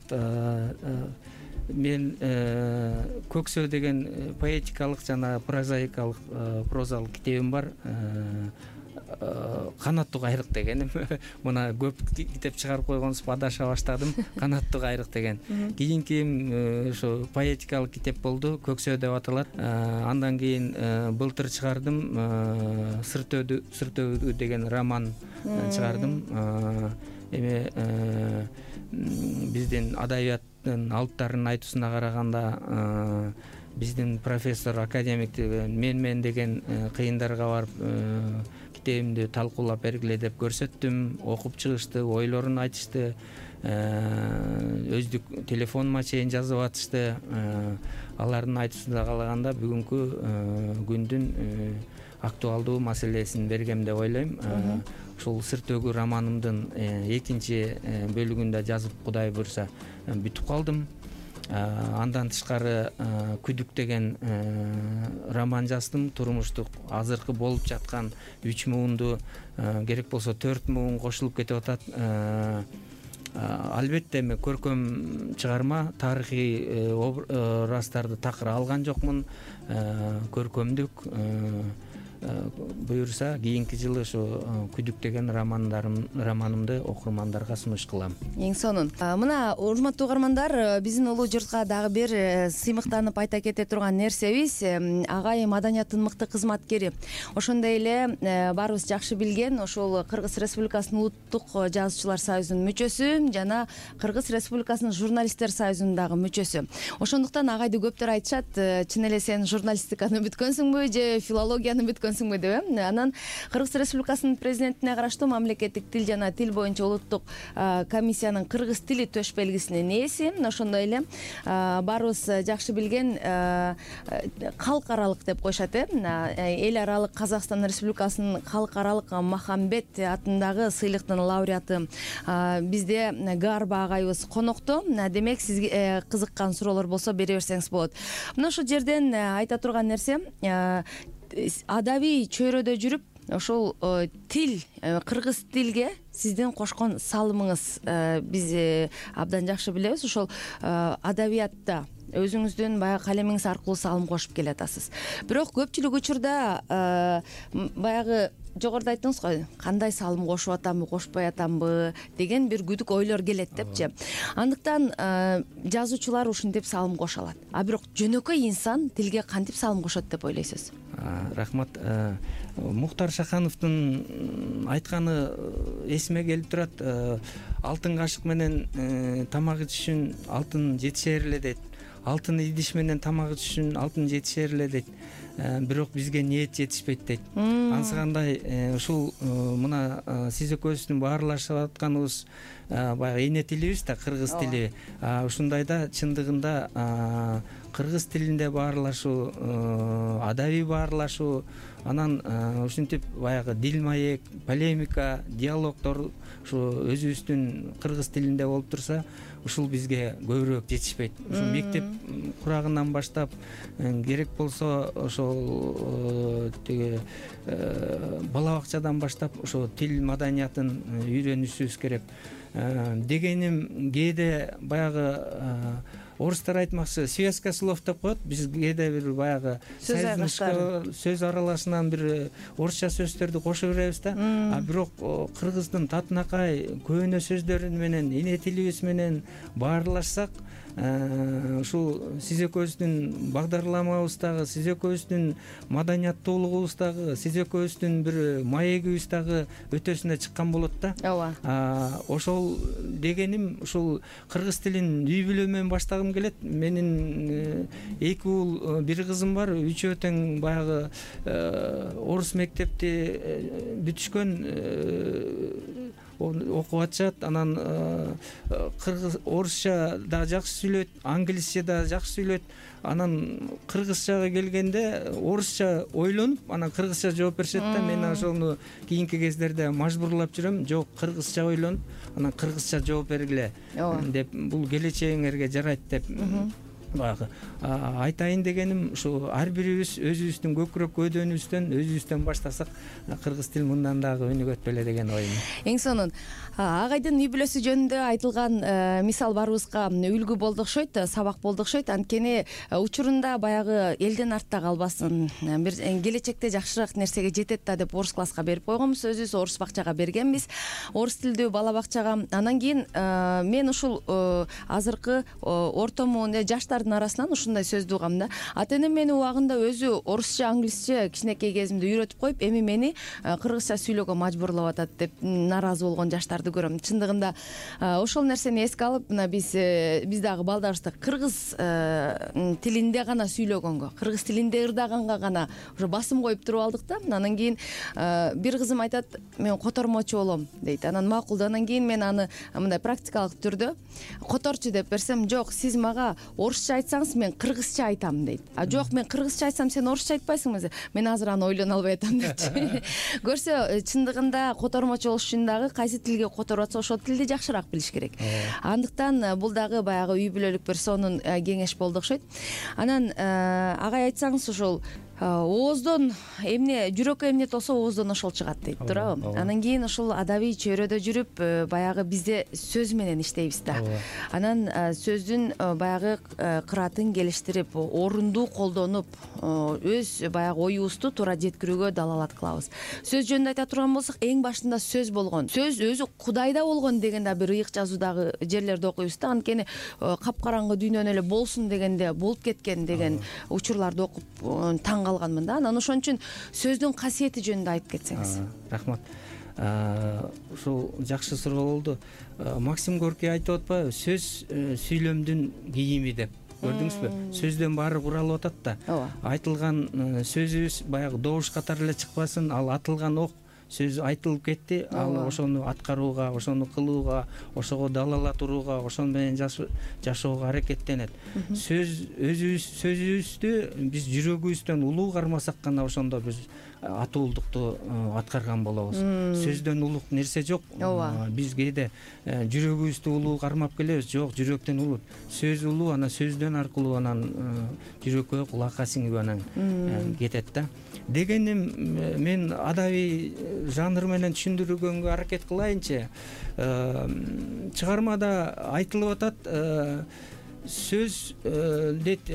Speaker 3: Мен Көксөө деген поэтикалык жана прозалык китебим бар. Канаттуу кайрык дегеним. Мына көп китеп чыгарып койгонсуп, адаша баштадым. Канаттуу кайрык деген. Кийинки ошо поэтикалык китеп болду, Көксөө деп аталат. Андан кийин былтыр чыгардым, Сыртөбү деген роман чыгардым. Эми биздин адабияттын алыптарынын айтуусуна караганда, биздин профессор академик мен деген кыйындарга барып китебимди талкуулап бергиле деп көрсөттүм. Окуп чыгышты, ойлорун айтышты, өздүк телефонума чейин жазып атышты. Алардын айтуусуна калаганда бүгүнкү күндүн актуалдуу маселесин бергем деп ойлойм. Ушул Сыртөгү романымдын экинчи бөлүгүндө жазып, Кудай буйруса, бүтүп калдым. Андан тышкары Күдүк деген роман жаздым. Турмуштук азыркы болуп жаткан 3 муунду, керек болсо 4 муун кошулуп кетип атат. Албетте эми көркөм чыгарма, тарыхый образдарды такыр алган жокмун. Көркөмдүк буюрса кийинки жылы ошо Күдүк деген романымды окурмандарга сунуш кылам.
Speaker 2: Эң сонун. Мына урматтуу угармандар, биздин улуу журтка дагы бир сыймыктанып айта кете турган нерсебиз агай маданияттын мыкты кызматкери. Ошондой эле баарыбыз жакшы билген ошол Кыргыз Республикасынын Улуттук Жазуучулар союзунун мүчөсү жана Кыргыз Республикасынын Журналисттер союзунун дагы мүчөсү. Ошондуктан агайды көптөр айтышат: чын эле сен журналистиканы бүткөнсүңбү же филологияны бүткөнсүңбү деп. Анан Кыргыз Республикасынын президентине караштуу мамлекеттик тил жана тил боюнча улуттук комиссиянын кыргыз тили төш белгисинин ээси. Ошондой эле баарыбыз жакшы билген калк аралык деп коюшат, эл аралык Казакстан Республикасынын калк аралык Махамбет атындагы сыйлыктын лауреаты бизде Гарба агайыбыз конокто. Демек, сизге кызыккан суроолор болсо бере берсеңиз болот. Мына ушул жерден айта турган нерсе, адабий чөйрөдө жүрүп, ошол тил, кыргыз тилге сиздин кошкон салымыңыз биз абдан жакшы билебиз. Ошол адабиятта өзүңүздүн баягы калемиңиз аркылуу салым кошуп келатасыз. Бирок көпчүлүк учурда баягы жогоруда айттыңыз го, кандай салым кошуп атамбы, кошпой атамбы деген бир күдүк ойлор келет депчи. Андыктан жазуучулар ушинтип салым коша алат. Бирок жөнөкөй инсан тилге кантип салым кошот деп ойлойсуз?
Speaker 3: Рахмат. Мухтар Шахановдун айтканы эсиме келип турат. Алтын кашык менен тамак ичиш үчүн алтын жетишер эле дейт. алтын идиш менен тамак ичишин алтын жетишер эле дейт, бирок бизге ниет жетишпейт дейт. Ансыгандай ушул мына сиз экөөбүздүн баарлашып атканыбыз баягы эне тилибиз да, кыргыз тили. Ушундайда чындыгында кыргыз тилинде баарлашуу, адабий баарлашуу, анан ушинтип баягы дил маек, полемика, диалогдор ушу өзүбүздүн кыргыз тилинде болуп турса, ушул бизге көбүрөөк жетишпейт. Ушу мектеп курагынан баштап, керек болсо ошол тиги бала бакчадан баштап ошо тил маданиятын үйрөнүшүбүз керек. Дегеним кээде баягы орустар айтмакчы связка слов деп коет, биз кээде бир баягы сөз аралашынан бир орусча сөздөрдү кошо беребиз да, бирок кыргыздын татынакай көөнө сөздөрү менен, эне тилибиз менен баарлашсак, ушул сиз экөөбүздүн багдарламабыздагы, сиз экөөбүздүн маданияттуулугубуздагы, сиз экөөбүздүн бир маегибиз дагы өтөсүнө чыккан болот да.
Speaker 2: Ооба.
Speaker 3: Ошол дегеним ушул кыргыз тилин үй бүлө менен баштагым келет. Менин 2 уул, 1 кызым бар. Үчөө тең баягы орус мектепти бүтүшкөн, окуп атышат. Анан кыргыз, орусча да жакшы сүйлөйт, англисче да жакшы сүйлөйт. Анан кыргызчага келгенде орусча ойлонуп, анан кыргызча жооп беришет да. Мен ошону кийинки кездерде мажбурлап жүрөм. Жок, кыргызча ойлонуп, анан кыргызча жооп бергиле деп, бул келечегиңерге жарайт деп баягы айтайын дегеним, ушу ар бирибиз өзүбүздүн көкүрөк көдөнүбүздөн, өзүбүздөн баштасак, кыргыз тил мындан дагы өнүгөт беле деген оюм.
Speaker 2: Эң сонун агайдын үй бүлөсү жөнүндө айтылган мисал баарыбызга үлгү болду окшойт, сабак болду окшойт. Анткени учурунда баягы элден артта калбасын, бир келечекте жакшыраак нерсеге жетет да деп орус класска берип койгонбуз. Өзүбүз орус бакчага бергенбиз, орус тилдүү бала бакчага. Анан кийин мен ушул азыркы ортомун, жаштардын арасынан ушундай сөздү угам да. Ата энем мени убагында өзү орусча, англисче кичинекей кезимде үйрөтүп коюп, эми мени кыргызча сүйлөөгө мажбурлап атат деп нааразы болгон жаштарды көрөм. Чындыгында ошол нерсени эске алып, мына биз дагы балдарыбызды кыргыз тилинде гана сүйлөгөнгө, кыргыз тилинде ырдаганга гана ошо басым коюп туруп алдык да. Анан кийин бир кызым айтат, мен котормочу болом дейт. Анан макул. Анан кийин мен аны мындай практикалык түрдө которчу деп берсем, жок, сиз мага орусча айтсаңыз мен кыргызча айтам дейт. Жок, мен кыргызча айтсам сен орусча айтпайсыңбы? Мен азыр аны ойлоно албай атам депчи. Көрсө, чындыгында котормочу болуш үчүн дагы кайсы тилге которуп атса, ошол тилди жакшыраак билиш керек. Андыктан бул дагы баягы үй бүлөлүк бир сонун кеңеш болду окшойт. Анан агай айтсаңыз, ушул ооздон эмне, жүрөккө эмне толсо ооздон ошол чыгат дейт, туурабы? Анан кийин ушул адабий чөйрөдө жүрүп, баягы бизде сөз менен иштейбиз да. Анан сөздүн баягы кыратын келиштирип, орундуу колдонуп, өз баягы оюбузду туура жеткирүүгө далалат кылабыз. Сөз жөнүндө айта турган болсок, эң башында сөз болгон. Сөз өзү Кудайда болгон деген да бир ыйык жазуудагы жерлерде окуйбуз да. Анткени капкараңгы дүйнөнү эле болсун дегенде болуп кеткен деген учурларды окуп таң калганмын да. Анан ошон үчүн сөздүн касиети жөнүндө айтып кетсеңиз.
Speaker 3: Рахмат. Ушул жакшы суроо болду. Максим Горький айтып атпайбы, сөз сүйлөмдүн кийими деп. Көрдүңүзбү? Сөздөн баары куралып атат да. Айтылган сөзүбүз баягы добуш катары эле чыкпасын, ал атылган ок сөз айтылып кетти, ал ошону аткарууга, ошону кылууга, ошого далала турууга, ошон менен жашоого аракеттенет. Сөзүбүздү биз жүрөгүбүздөн улуу кармасак гана ошондо биз атуулукту аткарган болобуз. Сөздөн улук нерсе жок. Биз кээде жүрөгүбүздү улуу кармап келебиз. Жок, жүрөктөн улуу. Сөз улуу, анан сөздөн аркылуу анан жүрөккө кулакка сиңип анан кетет да. Дегеним, мен адабий жанр менен түшүндүргөнгө аракет кылайынчы. Чыгармада айтылып атат, сөз дейт,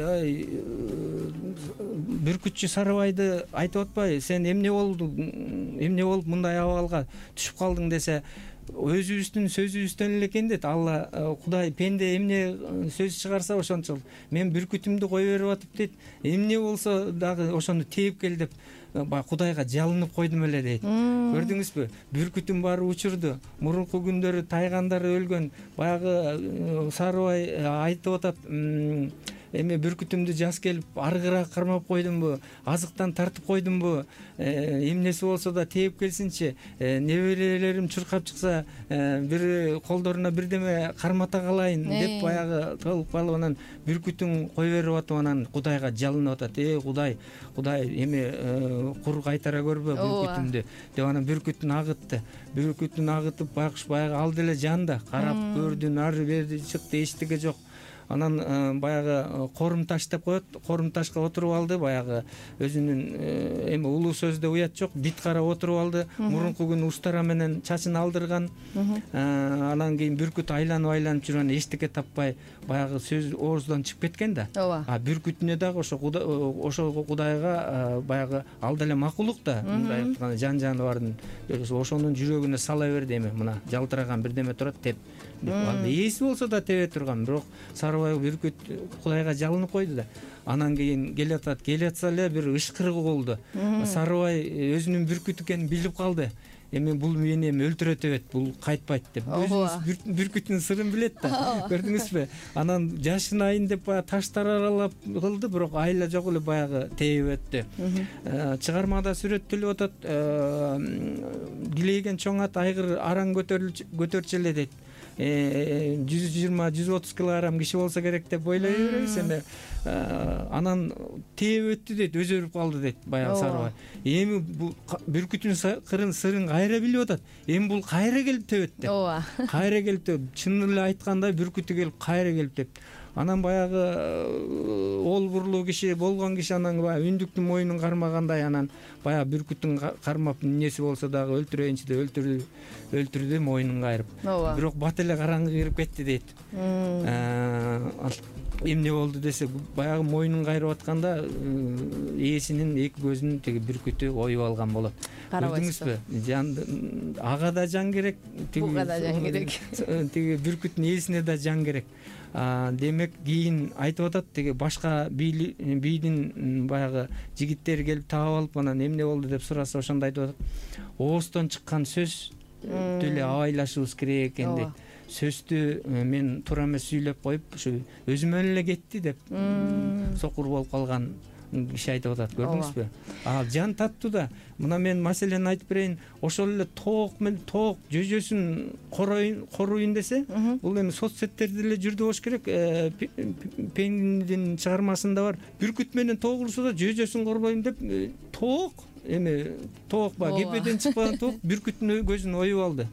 Speaker 3: бүркүтчү Сарыбайды айтып атпайбы, сен эмне болуп мындай абалга түшүп калдың десе, өзүбүздүн сөзүбүздөн эле экен дейт. Алла, Кудай пенде эмне сөз чыгарса ошончол. Мен бүркүтүмдү кое берип атып дейт. Эмне болсо дагы ошону тээп кел деп Кудайга жалынып койдум эле дейт. Көрдүңүзбү? Бүркүтүм баары учурду. Мурунку күндөрү тайгандары өлгөн. Баягы Сарыбай айтып атат, эми бүркүтүмдү жаз келип аргыраак кармап койдумбу, азыктан тартып койдумбу, эмнеси болсо да тээп келсинчи, неберелерим чуркап чыкса бир колдоруна бирдеме кармата калайын деп баягы толуп калып, анан бүркүтүң кой берип атып анан Кудайга жалынып атат. Кудай эми кур кайтара көрбө бүркүтүмдү деп анан бүркүтүн агытты. Бүркүтүн агытып баягы ал деле жанды, карап көрдү, нары бери чыкты, эчтеке жок. Анан баягы корум таш деп коет, корум ташка отуруп алды, баягы өзүнүн эми улуу сөздө уят жок, бит кара отуруп алды, мурунку күнү устара менен чачын алдырган. Анан кийин бүркүт айланып жүргөн, эчтеке таппай баягы сөз оозунан чыгып кеткен да. Бүркүтүнө дагы ошо Кудайга баягы ал деле макулук да, мындай айтканда жан-жаныбардын ошонун жүрөгүнө сала берди, эми мына жалтыраган бирдеме турат деп. Ээси болсо да тебе турган, бирок Сарыбай бүркүт Кудайга жалынып койду да. Анан кийин келатса эле бир ышкырыгы болду. Сарыбай өзүнүн бүркүт экенин билип калды. Эми бул мени өлтүрө тебет, бул кайтпайт деп. Өзү бүркүттүн сырын билет да. Көрдүңүзбү? Анан жашынайын деп баягы таштар аралап кылды, бирок айла жок эле баягы тээп өттү. Чыгармада сүрөттөлүп атат. Дилейген чоң ат айгыр араң көтөрчү эле дейт. 120-130 килограмм киши болсо керек деп ойлой беребиз. Эми анан тээп өттү дейт, өзөрүп калды дейт баягы Сарыбай. Эми бул бүркүттүн сырын кайра билип атат. Эми бул кайра келип тебет деп. Кайра келип тебет. Чын эле айткандай бүркүтү келип кайра келип тебет. Анан баягы ол бурлуу киши болгон киши анан баягы үндүктүн мойнун кармагандай анан баягы бүркүттүн кармап эмнеси болсо дагы өлтүрөйүнчү деп өлтүрдү мойнун кайрып. Бирок бат эле караңгы кирип кетти дейт. Эмне болду десе, баягы мойнун кайрып атканда ээсинин эки көзүнүн тиги бүркүтү оюп алган болот. Көрдүңүзбү? Ага да жан керек, буга да жан керек. Тиги бүркүттүн ээсине да жан керек. Демек кийин айтып атат, тиги башка бийдин баягы жигиттери келип таап алып, анан эмне болду деп сураса, ошондо айтып атат. Оостон чыккан сөз деле абайлашыбыз керек экен дейт. Сөздү мен туура эмес сүйлөп коюп, ушу өзүмө эле кетти деп сокур болуп калган киши айтып атат. Көрдүңүзбү? Жан таттуу да. Мына мен маселени айтып берейин. Ошол эле тоок жөжөсүн коруйун десе, бул эми соцсеттерде эле жүрдү болуш керек. Пендин чыгармасында бар. Бүркүт менен тоок урушса да жөжөсүн корбойм деп, тоок эми тоок ба, кепеден чыкпаган тоок бүркүттүн көзүн оюп алды.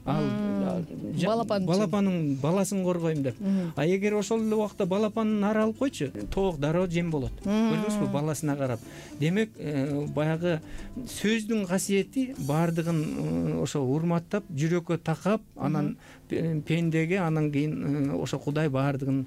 Speaker 3: Балапанын баласын коргойм деп. Эгер ошол эле убакта балапанын ары алып койчу, тоок дароо жем болот. Көрдүңүзбү? Баласына карап. Демек, баягы сөздүн касиети баардыгын ошо урматтап, жүрөккө такап, анан пендеге, анан кийин ошо Кудай баардыгын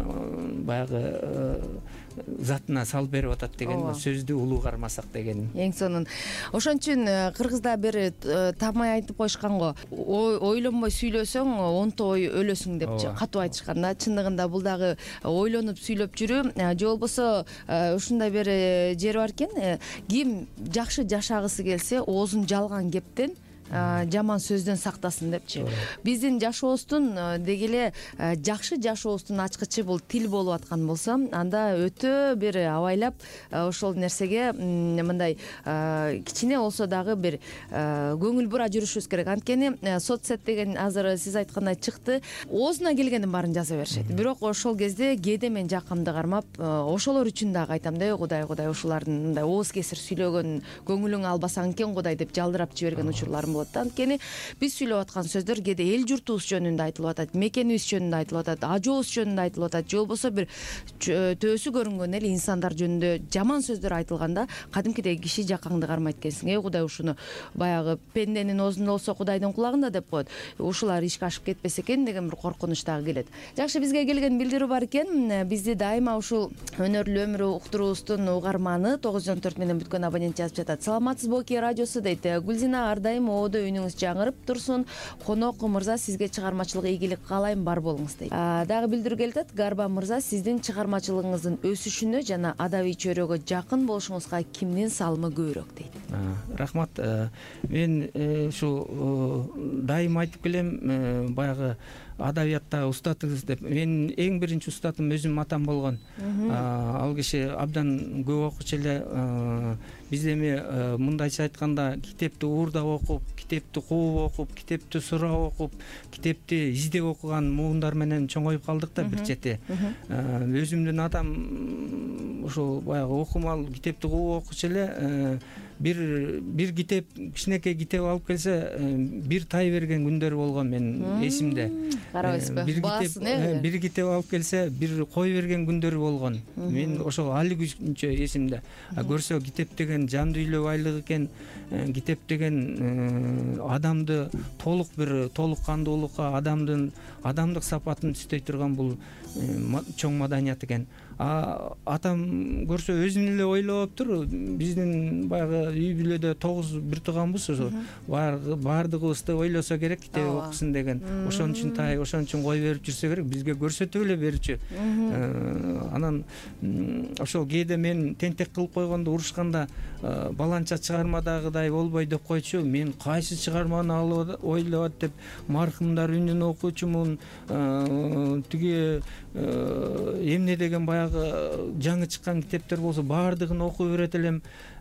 Speaker 3: баягы затына салып берип атат деген, сөздү улуу кармасак деген.
Speaker 2: Эң сонун. Ошон үчүн кыргызда бир тамай айтып коюшкан го. Ойлонбой сүйлөсөң, онто ой өлөсүң депчи катуу айтышкан да. Чындыгында бул дагы ойлонуп сүйлөп жүрүү, же болбосо ушундай бир жери бар экен. Ким жакшы жашагысы келсе, оозун жалган кептен, жаман сөздөн сактасын депчи. Биздин жашообуздун деги эле жакшы жашообуздун ачкычы бул тил болуп аткан болсо, анда өтө бир абайлап ошол нерсеге мындай кичине болсо дагы бир көңүл бура жүрүшүбүз керек. Анткени соцсет деген азыр сиз айткандай чыкты. Оозуна келгендин баарын жаза беришет. Бирок ошол кезде кээде мен жакымды кармап, ошолор үчүн дагы айтам да, Кудай ошолардын мындай ооз кесир сүйлөгөн, көңүлүң албасаң экен Кудай деп жалдырап жиберген учурларым. Анткени биз сүйлөп аткан сөздөр кээде эл журтубуз жөнүндө айтылып атат, мекенибиз жөнүндө айтылып атат, ажообуз жөнүндө айтылып атат, же болбосо бир төөсү көрүнгөн эл инсандар жөнүндө жаман сөздөр айтылганда, кадимкидей киши жакаңды кармайт экенсиң. Кудай ушуну баягы пенденин оозунда болсо Кудайдын кулагында деп коет. Ушулар ишке ашып кетпесе экен деген бир коркунуч дагы келет. Жакшы, бизге келген билдирүү бар экен. Бизди дайыма ушул өнөрлүү өмүр уктуруубуздун угарманы 914 менен бүткөн абонент жазып жатат. Саламатсызбы Оки радиосу дейт. Гүлзина, ар дайым үнүңүз жаңырып турсун. Конок мырза, сизге чыгармачылык ийгилик каалайм, бар болуңуз дейт. Дагы билдирүү келет. Гарба мырза, сиздин чыгармачылыгыңыздын өсүшүнө жана адабий чөйрөгө жакын болушуңузга кимдин салымы көбүрөөк дейт.
Speaker 3: Рахмат. Мен ушу дайым айтып келем, баягы адабиятта устатыңыз деп. Мен эң биринчи устатым өзүм атам болгон. Ал киши абдан көп окучу эле. Биз эми мындайча айтканда китепти уурдап окуп, китепти кууп окуп, китепти сурап окуп, китепти издеп окуган муундар менен чоңоюп калдык да бир чети. Өзүмдүн атам ушул баягы окумал китепти кууп окучу эле. Бир китеп, кичинекей китеп алып келсе, бир тай берген күндөрү болгон менин эсимде.
Speaker 2: Карабайсызбы?
Speaker 3: Бир китеп алып келсе, бир кой берген күндөрү болгон. Мен ошол али күнчө эсимде. Көрсө китеп деген жан дүйнө байлык экен. Китеп деген адамды толук кандуулукка, адамдык сапатын түзөй турган бул чоң маданият экен. Атам көрсө өзүн эле ойлоп тур. Биздин баягы үй бүлөдө 9 бир тууганбыз. Ошо баардыгыбызды ойлосо керек китеп окусын деген. Ошон үчүн тай, ошон үчүн кой берип жүрсө керек. Бизге көрсөтүп эле берчү. Анан ошол кээде мен тентек кылып койгондо, урушканда баланча чыгармадагыдай болбой деп койчу. Мен кайсы чыгарманы ойлоп деп маркумдар үнүн окуучумун. Тиги эмне деген баягы жаңы чыккан китептер болсо баардыгын окуп берет элем.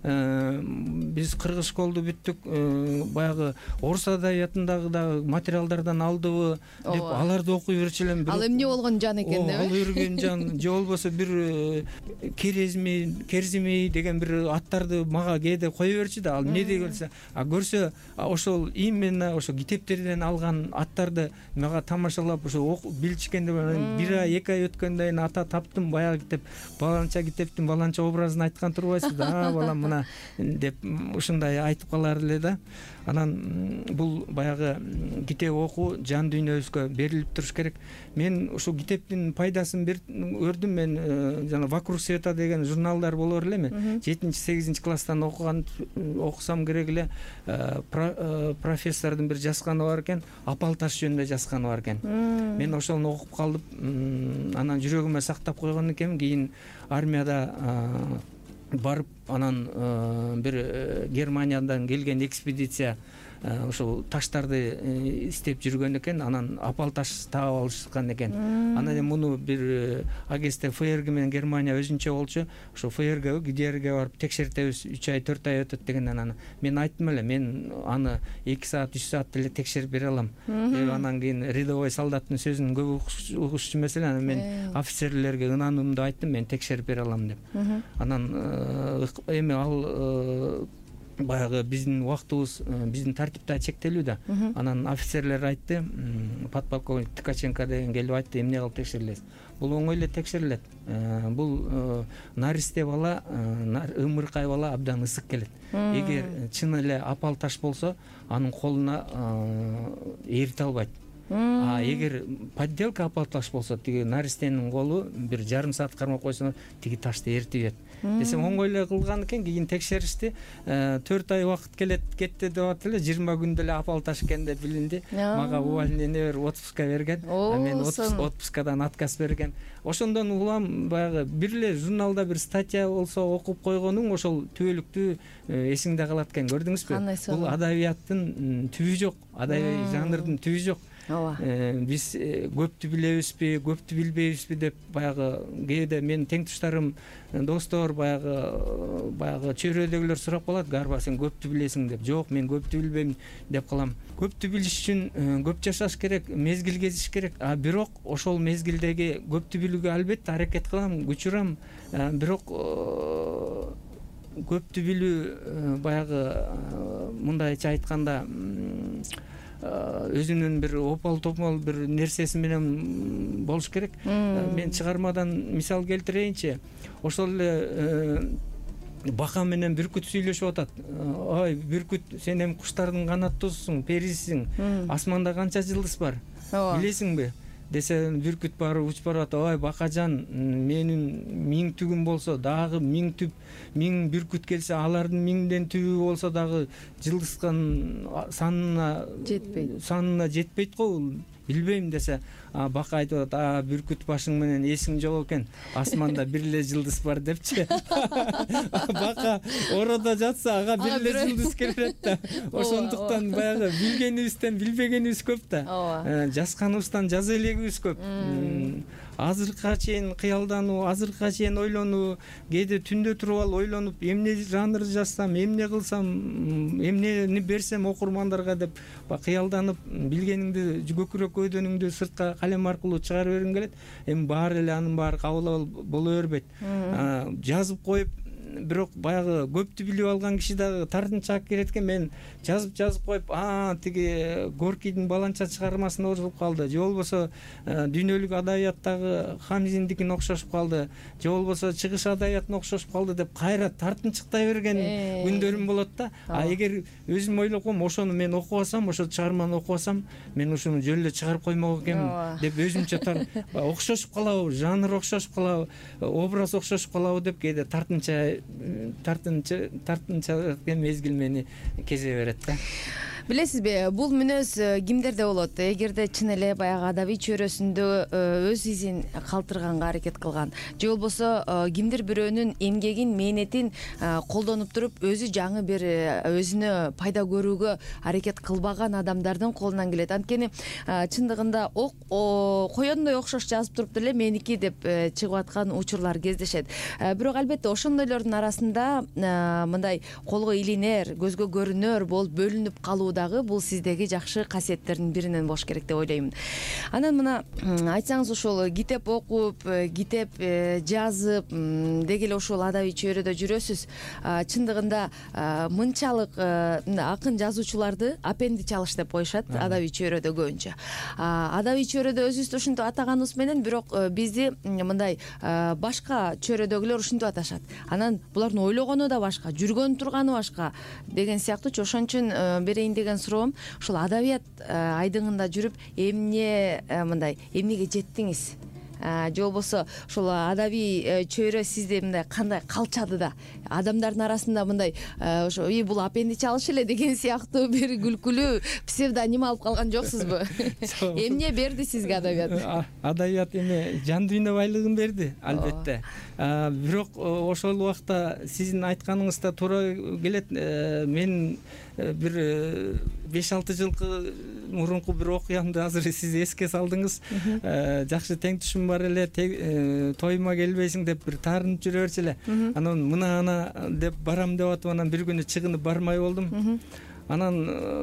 Speaker 3: Биз кыргыз школду бүттүк, баягы орус адабиятындагы дагы материалдардан алдыбы деп аларды окуй берчү элем.
Speaker 2: Ал эмне болгон жан экен деп?
Speaker 3: Ал өргөн жан, же болбосо бир Керзимей деген бир аттарды мага кээде кое берчү да. Ал эмне дегенсе, көрсө ошол именно ошо китептерден алган аттарды мага тамашалап ошо билчикенде бир ай, 2 ай өткөндөн кийин ата таптым, баягы китеп, баланча китептин баланча образын айткан турбайсыз да. Балам мына деп ушундай айтып калар эле да. Анан бул баягы китеп окуу жан дүйнөбүзгө берилип туруш керек. Мен ушул китептин пайдасын көрдүм. Мен жана «Вокруг света» деген журналдар болор элеми. 7-8 класстан окусам керек эле. Профессордун бир жазганы бар экен, Апал таш жөнүндө жазганы бар экен. Мен ошону окуп калдым. Анан жүрөгүмө сактап койгон экенмин. Кийин армияда барып, анан бир Германиядан келген экспедиция ошол таштарды издеп жүргөн экен. Анан Апал таш таап алышкан экен. Анан муну бир агенттик ФРГ менен Германия өзүнчө болчу. Ошо ФРГ ГДРге барып текшертебиз, 3 ай 4 ай өтөт деген. Анан мен айттым эле, мен аны 2 саат 3 саат деле текшерип бере алам. Анан кийин рядовой солдаттын сөзүн көп угушчу эмес эле. Анан мен офицерлерге ынанымды айттым, мен текшерип бере алам деп. Анан эми ал баягы биздин убактыбыз, биздин тартипте чектелүү да. Анан офицерлер айтты, подполковник Ткаченко деген келип айтты, эмне кылып текшерилет? Бул оңой эле текшерилет. Бул наристе бала, ымыркай бала абдан ысык келет. Эгер чын эле Апал таш болсо, анын колуна эрите албайт. Эгер подделка Апал таш болсо, тиги наристенин колу бир жарым саат кармап койсоң, тиги ташты эритип берет. Десем оңой эле кылган экен. Кийин текшеришти. 4 ай убакыт кетти деп атты эле. 20 күндө эле Апал таш экен деп билинди. Мага увольнение берип отпуска берген. Мен отпускадан отказ берген. Ошондон улам баягы бир эле журналда бир статья болсо окуп койгонуң ошол түбөлүктүү эсиңде калат экен. Көрдүңүзбү? Бул адабияттын түбү жок, адабий жанрдын түбү жок. Биз көптү билебизби, көптү билбейбизби деп баягы кээде мен тең туштарым, достор, баягы чөйрөдөгүлөр сурап калат, Гарба сен көптү билесиң деп. Жок, мен көптү билбейм деп калам. Көптү билиш үчүн көп жашаш керек, мезгил кезиш керек. Бирок ошол мезгилдеги көптү билүүгө албетте аракет кылам, күчүрам. Бирок көптү билүү баягы мындайча айтканда өзүнүн бир опол топол бир нерсеси менен болуш керек. Мен чыгармадан мисал келтирейинчи. Ошол эле бака менен бүркүт сүйлөшүп атат. Ой, бүркүт, сен эми куштардын канаттуусуң, перисиң. Асманда канча жылдыз бар? Билесиңби? Десе бүркүт барып учуп барат. Ой, бакажан, менин 1000 түгүм болсо дагы 1000 түп, 1000 бүркүт келсе, алардын 1000ден түбү болсо дагы жылдызган санына жетпейт го. билбейм десе, бака айтып атат, бүркүт башың менен эсиң жок экен, асманда бир эле жылдыз бар депчи. Бака ороодо жатса ага бир эле жылдыз келет да. Ошондуктан баягы билгенибизден билбегенибиз көп да. Жазганыбыздан жаза элегибиз көп. Азыркыга чейин кыялдануу, азыркыга чейин ойлонуу, кээде түндө туруп алып ойлонуп, эмне жанр жазсам, эмне кылсам, эмнени берсем окурмандарга деп кыялданып, билгениңди көкүрөк көйдөнүңдү сыртка калем аркылуу чыгара бергиң келет. Эми баары эле анын баары кабыл алып боло бербейт. Жазып коюп, бирок баягы көптү билип алган киши дагы тартынчаак келет экен. Мен жазып коюп, тиги Горкийдин баланча чыгармасына окшоп калды, же болбосо дүйнөлүк адабияттагы Хамзиндикине окшошуп калды, же болбосо чыгыш адабиятына окшошуп калды деп кайра тартынчыктай берген күндөрүм болот да. Эгер өзүм ойлоп коем, ошону мен окубасам, ошо чыгарманы окубасам, мен ушуну жөн эле чыгарып коймок экенмин деп өзүмчө окшошуп калабы, жанр окшошуп калабы, образ окшошуп калабы деп кээде тартынча мезгил мени кезе берет да.
Speaker 2: Билесизби, бул мүнөз кимдерде болот? Эгерде чын эле баягы адабий чөйрөсүндө өз изин калтырганга аракет кылган, же болбосо кимдир бирөөнүн эмгегин, мээнетин колдонуп туруп, өзү жаңы бир өзүнө пайда көрүүгө аракет кылбаган адамдардын колунан келет. Анткени чындыгында коёндой окшош жазып туруп деле меники деп чыгып аткан учурлар кездешет. Бирок албетте ошондойлордун арасында мындай колго илинер, көзгө көрүнөр болуп бөлүнүп калуу дагы бул сиздеги жакшы касиеттердин биринен болуш керек деп ойлойм. Анан мына айтсаңыз, ушул китеп окуп, китеп жазып, деги эле ушул адабий чөйрөдө жүрөсүз. Чындыгында мынчалык акын жазуучуларды апенди чалыш деп коюшат адабий чөйрөдө көбүнчө. Адабий чөйрөдө өзүбүздү ушинтип атаганыбыз менен, бирок бизди мындай башка чөйрөдөгүлөр ушинтип аташат. Анан булардын ойлогону да башка, жүргөн турганы башка деген сыяктуучу. Ошон үчүн берейин деген суроом, ушул адабият айдыңында жүрүп эмнеге жеттиңиз? Же болбосо ушул адабий чөйрө сизди мындай кандай калчады да, адамдардын арасында мындай ошо бул апенди чалыш эле деген сыяктуу бир күлкүлүү псевдоним алып калган жоксузбу? Эмне берди сизге адабият?
Speaker 3: Адабият эми жан дүйнө байлыгын берди, албетте. Бирок ошол убакта сиздин айтканыңызда туура келет. Мен бир 5-6 жылкы мурунку бир окуямды азыр сиз эске салдыңыз. Жакшы тең түшүм бар эле, тоюма келбейсиң деп бир таарынып жүрө берчү эле. Анан мына деп барам деп атып, анан бир күнү чыгынып бармай болдум. Анан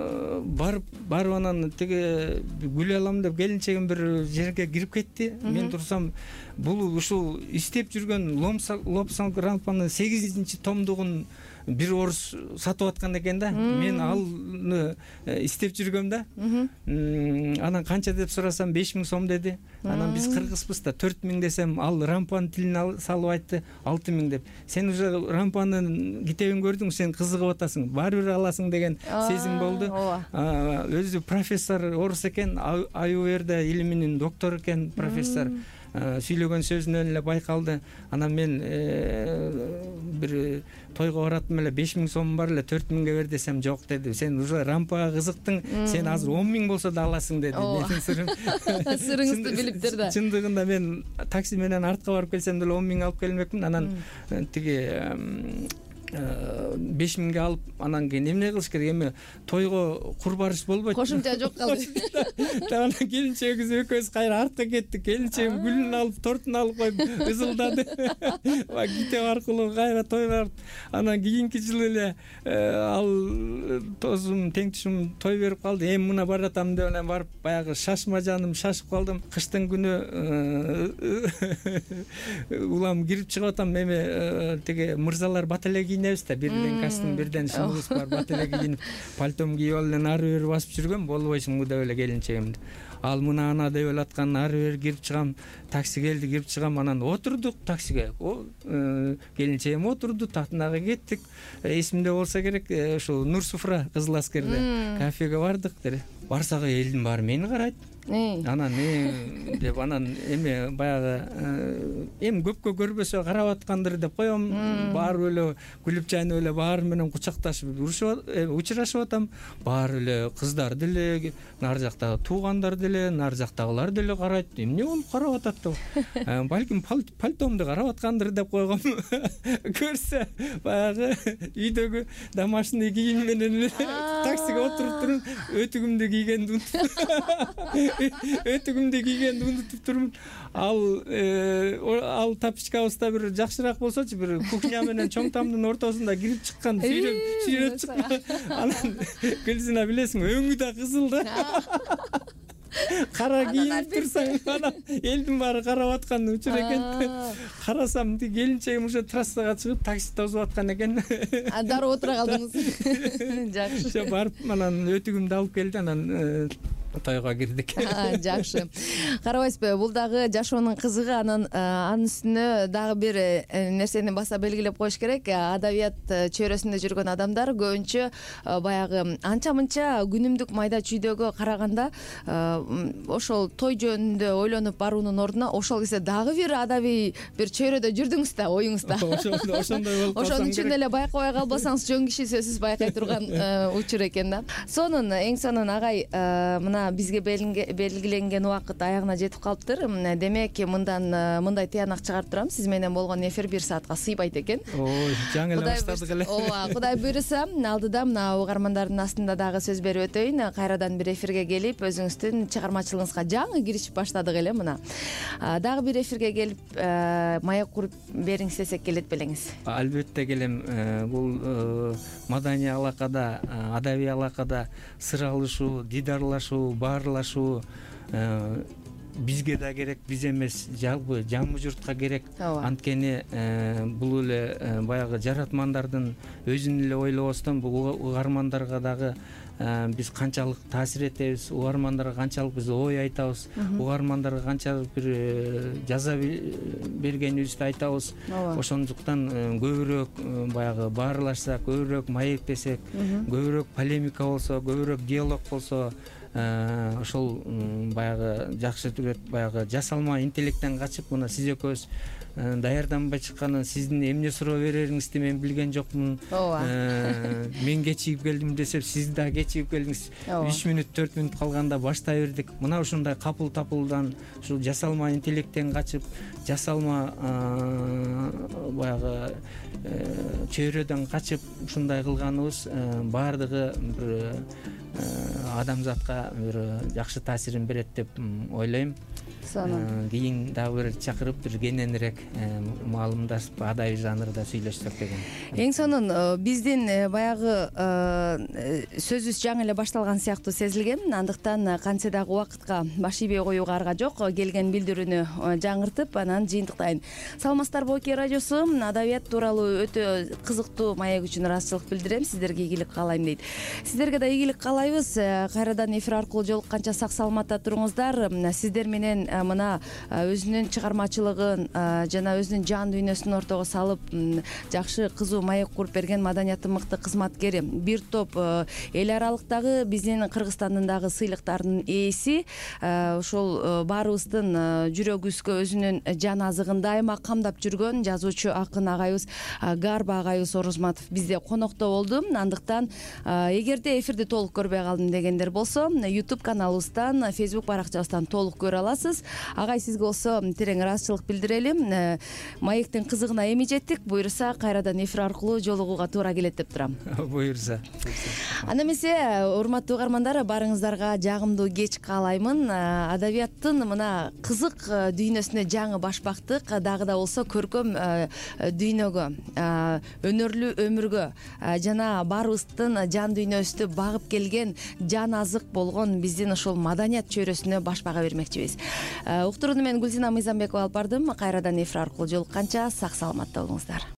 Speaker 3: барып анан тиги күлө алам деп келинчегим бир жерге кирип кетти. Мен турсам, бул ушул иштеп жүргөн Лобсон Рампанын 8-томдугун бир орус сатып аткан экен да. Мен аны иштеп жүргөм да. Анан канча деп сурасам 5000 сом деди. Анан биз кыргызбыз да, 4000 десем, ал Рампанын тилин салып айтты 6000 деп. Сен уже Рампанын китебин көрдүң, сен кызыгып атасың, баары бир аласың деген сезим болду. Өзү профессор орус экен, аюверде илиминин доктору экен, профессор. Сүйлөгөн сөзүнөн эле байкалды. Анан мен бир тойго баратым эле, 5000 сом бар эле, 4000ге бер десем, жок деди. Сен уже Рампага кызыктың, сен азыр 10.000 болсо да аласың деди. Менин сырым.
Speaker 2: Сырыңызды билиптир да.
Speaker 3: Чындыгында мен такси менен артка барып келсем деле 10.000 алып келмекмин. Анан тиги 5000ге алып, анан кийин эмне кылыш керек? Эми тойго кур барыш болбойт.
Speaker 2: Кошумча жок калды.
Speaker 3: Анан келинчегибиз экөөбүз кайра артка кеттик. Келинчегим гүлүн алып, тортун алып коюп ызылдады. Китеп аркылуу кайра той барып, анан кийинки жылы эле ал тосум, тең түшүм той берип калды. Эми мына баратам деп анан барып, баягы шашма жаным, шашып калдым. Кыштын күнү улам кирип чыгып атам. Эми тиги мырзалар бат эле кийинебиз да, бирден костюм, бирден шубуз бар, бат эле кийинип, пальтом кийип алып эле ары бери басып жүргөм. Болбойсуңбу деп эле келинчегимди. Ал мына ана деп эле аткан, ары бери кирип чыгам. Такси келди, кирип чыгам, анан отурдук таксиге. Келинчегим отурду, татынага кеттик. Эсимде болсо керек, ушул Нур Суфра Кызыл Аскерде кафеге бардык. Барсак элдин баары мени карайт. анан деп анан эме баягы эми көпкө көрбөсө карап аткандыр деп коем. Баары эле күлүп жайнап эле баары менен кучакташып учурашып атам. Баары эле кыздар деле, нары жактагы туугандар деле, нары жактагылар деле карайт. Эмне болуп карап атат деп. Балким пальтомду карап аткандыр деп койгом. Көрсө баягы үйдөгү домашний кийим менен таксиге отуруп туруп өтүгүмдү кийгенди унутуп турмун. Ал тапочкабызда бир жакшыраак болсочу, бир кухня менен чоң тамдын ортосунда кирип чыккан, сүйрөп чыккан. Анан Гүлзина билесиң, өңү да кызыл да. Кара кийинип турсаң, анан элдин баары карап аткан учур экен. Карасам келинчегим уже трассага чыгып такси тосуп аткан экен.
Speaker 2: Дароо отура калдыңыз. Жакшы.
Speaker 3: Барып анан өтүгүмдү алып келди, анан тойго кирдик.
Speaker 2: Жакшы. Карабайсызбы, бул дагы жашоонун кызыгы. Анан анын үстүнө дагы бир нерсени баса белгилеп коюш керек. Адабият чөйрөсүндө жүргөн адамдар көбүнчө баягы анча-мынча күнүмдүк майда чүйдөгө караганда ошол той жөнүндө ойлонуп баруунун ордуна ошол кезде дагы бир адабий бир чөйрөдө жүрдүңүз да, оюңузда.
Speaker 3: Ошондой болуп калсам.
Speaker 2: Ошонун үчүн эле байкабай калбасаңыз жөн киши сөзсүз байкай турган учур экен да. Эң сонун агай, мына бизге белгиленген убакыт аягына жетип калыптыр. Демек, мындай тыянак чыгарып турам. Сиз менен болгон эфир 1 саатка сыйбайт экен.
Speaker 3: Жаңы эле баштадык эле.
Speaker 2: Кудай буйруса, алдыда мына угармандардын астында дагы сөз берип өтөйүн. Кайрадан бир эфирге келип, өзүңүздүн чыгармачылыгыңызга жаңы киришип баштадык эле мына. Дагы бир эфирге келип, маек куруп бериңиз десек келет белеңиз. Албетте
Speaker 3: келем. Бул маданий алакада, адабий алакада сыр алышуу, дидарлашуу, баарлашуу бизге да керек, биз эмес, жалпы жамы журтка керек. Анткени бул эле баягы жаратмандардын өзүн эле ойлобостон бул угармандарга дагы биз канчалык таасир этебиз, угармандарга канчалык биз ой айтабыз, угармандарга канчалык бир жаза бергенибизди айтабыз. Ошондуктан көбүрөөк баягы баарлашсак, көбүрөөк маектесек, көбүрөөк полемика болсо, көбүрөөк диалог болсо, ошол баягы жакшы түрөт. Баягы жасалма интеллекттен качып, мына сиз экөөбүз даярданбай чыкканын, сиздин эмне суроо берериңизди мен билген жокмун. Мен кечигип келдим десем, сиз да кечигип келдиңиз. 3 мүнөт 4 мүнөт калганда баштай бердик. Мына ушундай капыл тапылдан, ушул жасалма интеллекттен качып, жасалма баягы чөйрөдөн качып ушундай кылганыбыз баардыгы бир адамзатка бир жакшы таасирин берет деп ойлойм. Кийин дагы бир чакырып, бир кененирээк маалымдашып, адабий жанрда сүйлөшсөк деген.
Speaker 2: Эң сонун биздин баягы сөзүбүз жаңы эле башталган сыяктуу сезилген. Андыктан кантсе дагы убакытка баш ийбей коюуга арга жок. Келген билдирүүнү жаңыртып, анан жыйынтыктайын. Саламатсыздарбы, Оке радиосу. Адабият тууралуу өтө кызыктуу маек үчүн ыраазычылык билдирем. Сиздерге ийгилик каалайм дейт. Сиздерге да ийгилик каалайбыз. Кайрадан эфир аркылуу жолукканча сак саламатта туруңуздар. Сиздер менен мына өзүнүн чыгармачылыгын жана өзүнүн жан дүйнөсүн ортого салып, жакшы кызуу маек куруп берген маданияттын мыкты кызматкери, бир топ эл аралыктагы биздин Кыргызстандын дагы сыйлыктарынын ээси, ошол баарыбыздын жүрөгүбүзгө өзүнүн жан азыгын дайыма камдап жүргөн жазуучу, акын агайыбыз Гарба агайыбыз Орозматов бизде конокто болду. Андыктан эгерде эфирди толук көрбөй калдым дегендер болсо, YouTube каналыбыздан, Facebook баракчабыздан толук көрө аласыз. Агай, сизге болсо терең ыраазычылык билдирели. Маектин кызыгына эми жеттик. Буйруса кайрадан эфир аркылуу жолугууга туура келет деп турам.
Speaker 3: Буйруса.
Speaker 2: Анда эмесе, урматтуу угармандар, барыңыздарга жагымдуу кеч каалаймын. Адабияттын мына кызык дүйнөсүнө жаңы башпактык, дагы да болсо көркөм дүйнөгө, өнөрлүү өмүргө жана баарыбыздын жан дүйнөбүздү багып келген жан азык болгон биздин ошол маданият чөйрөсүнө баш бага бермекчибиз. Уктурууну мен Гүлзина Мыйзамбекова алып бардым. Кайрадан эфир аркылуу жолукканча сак саламатта болуңуздар.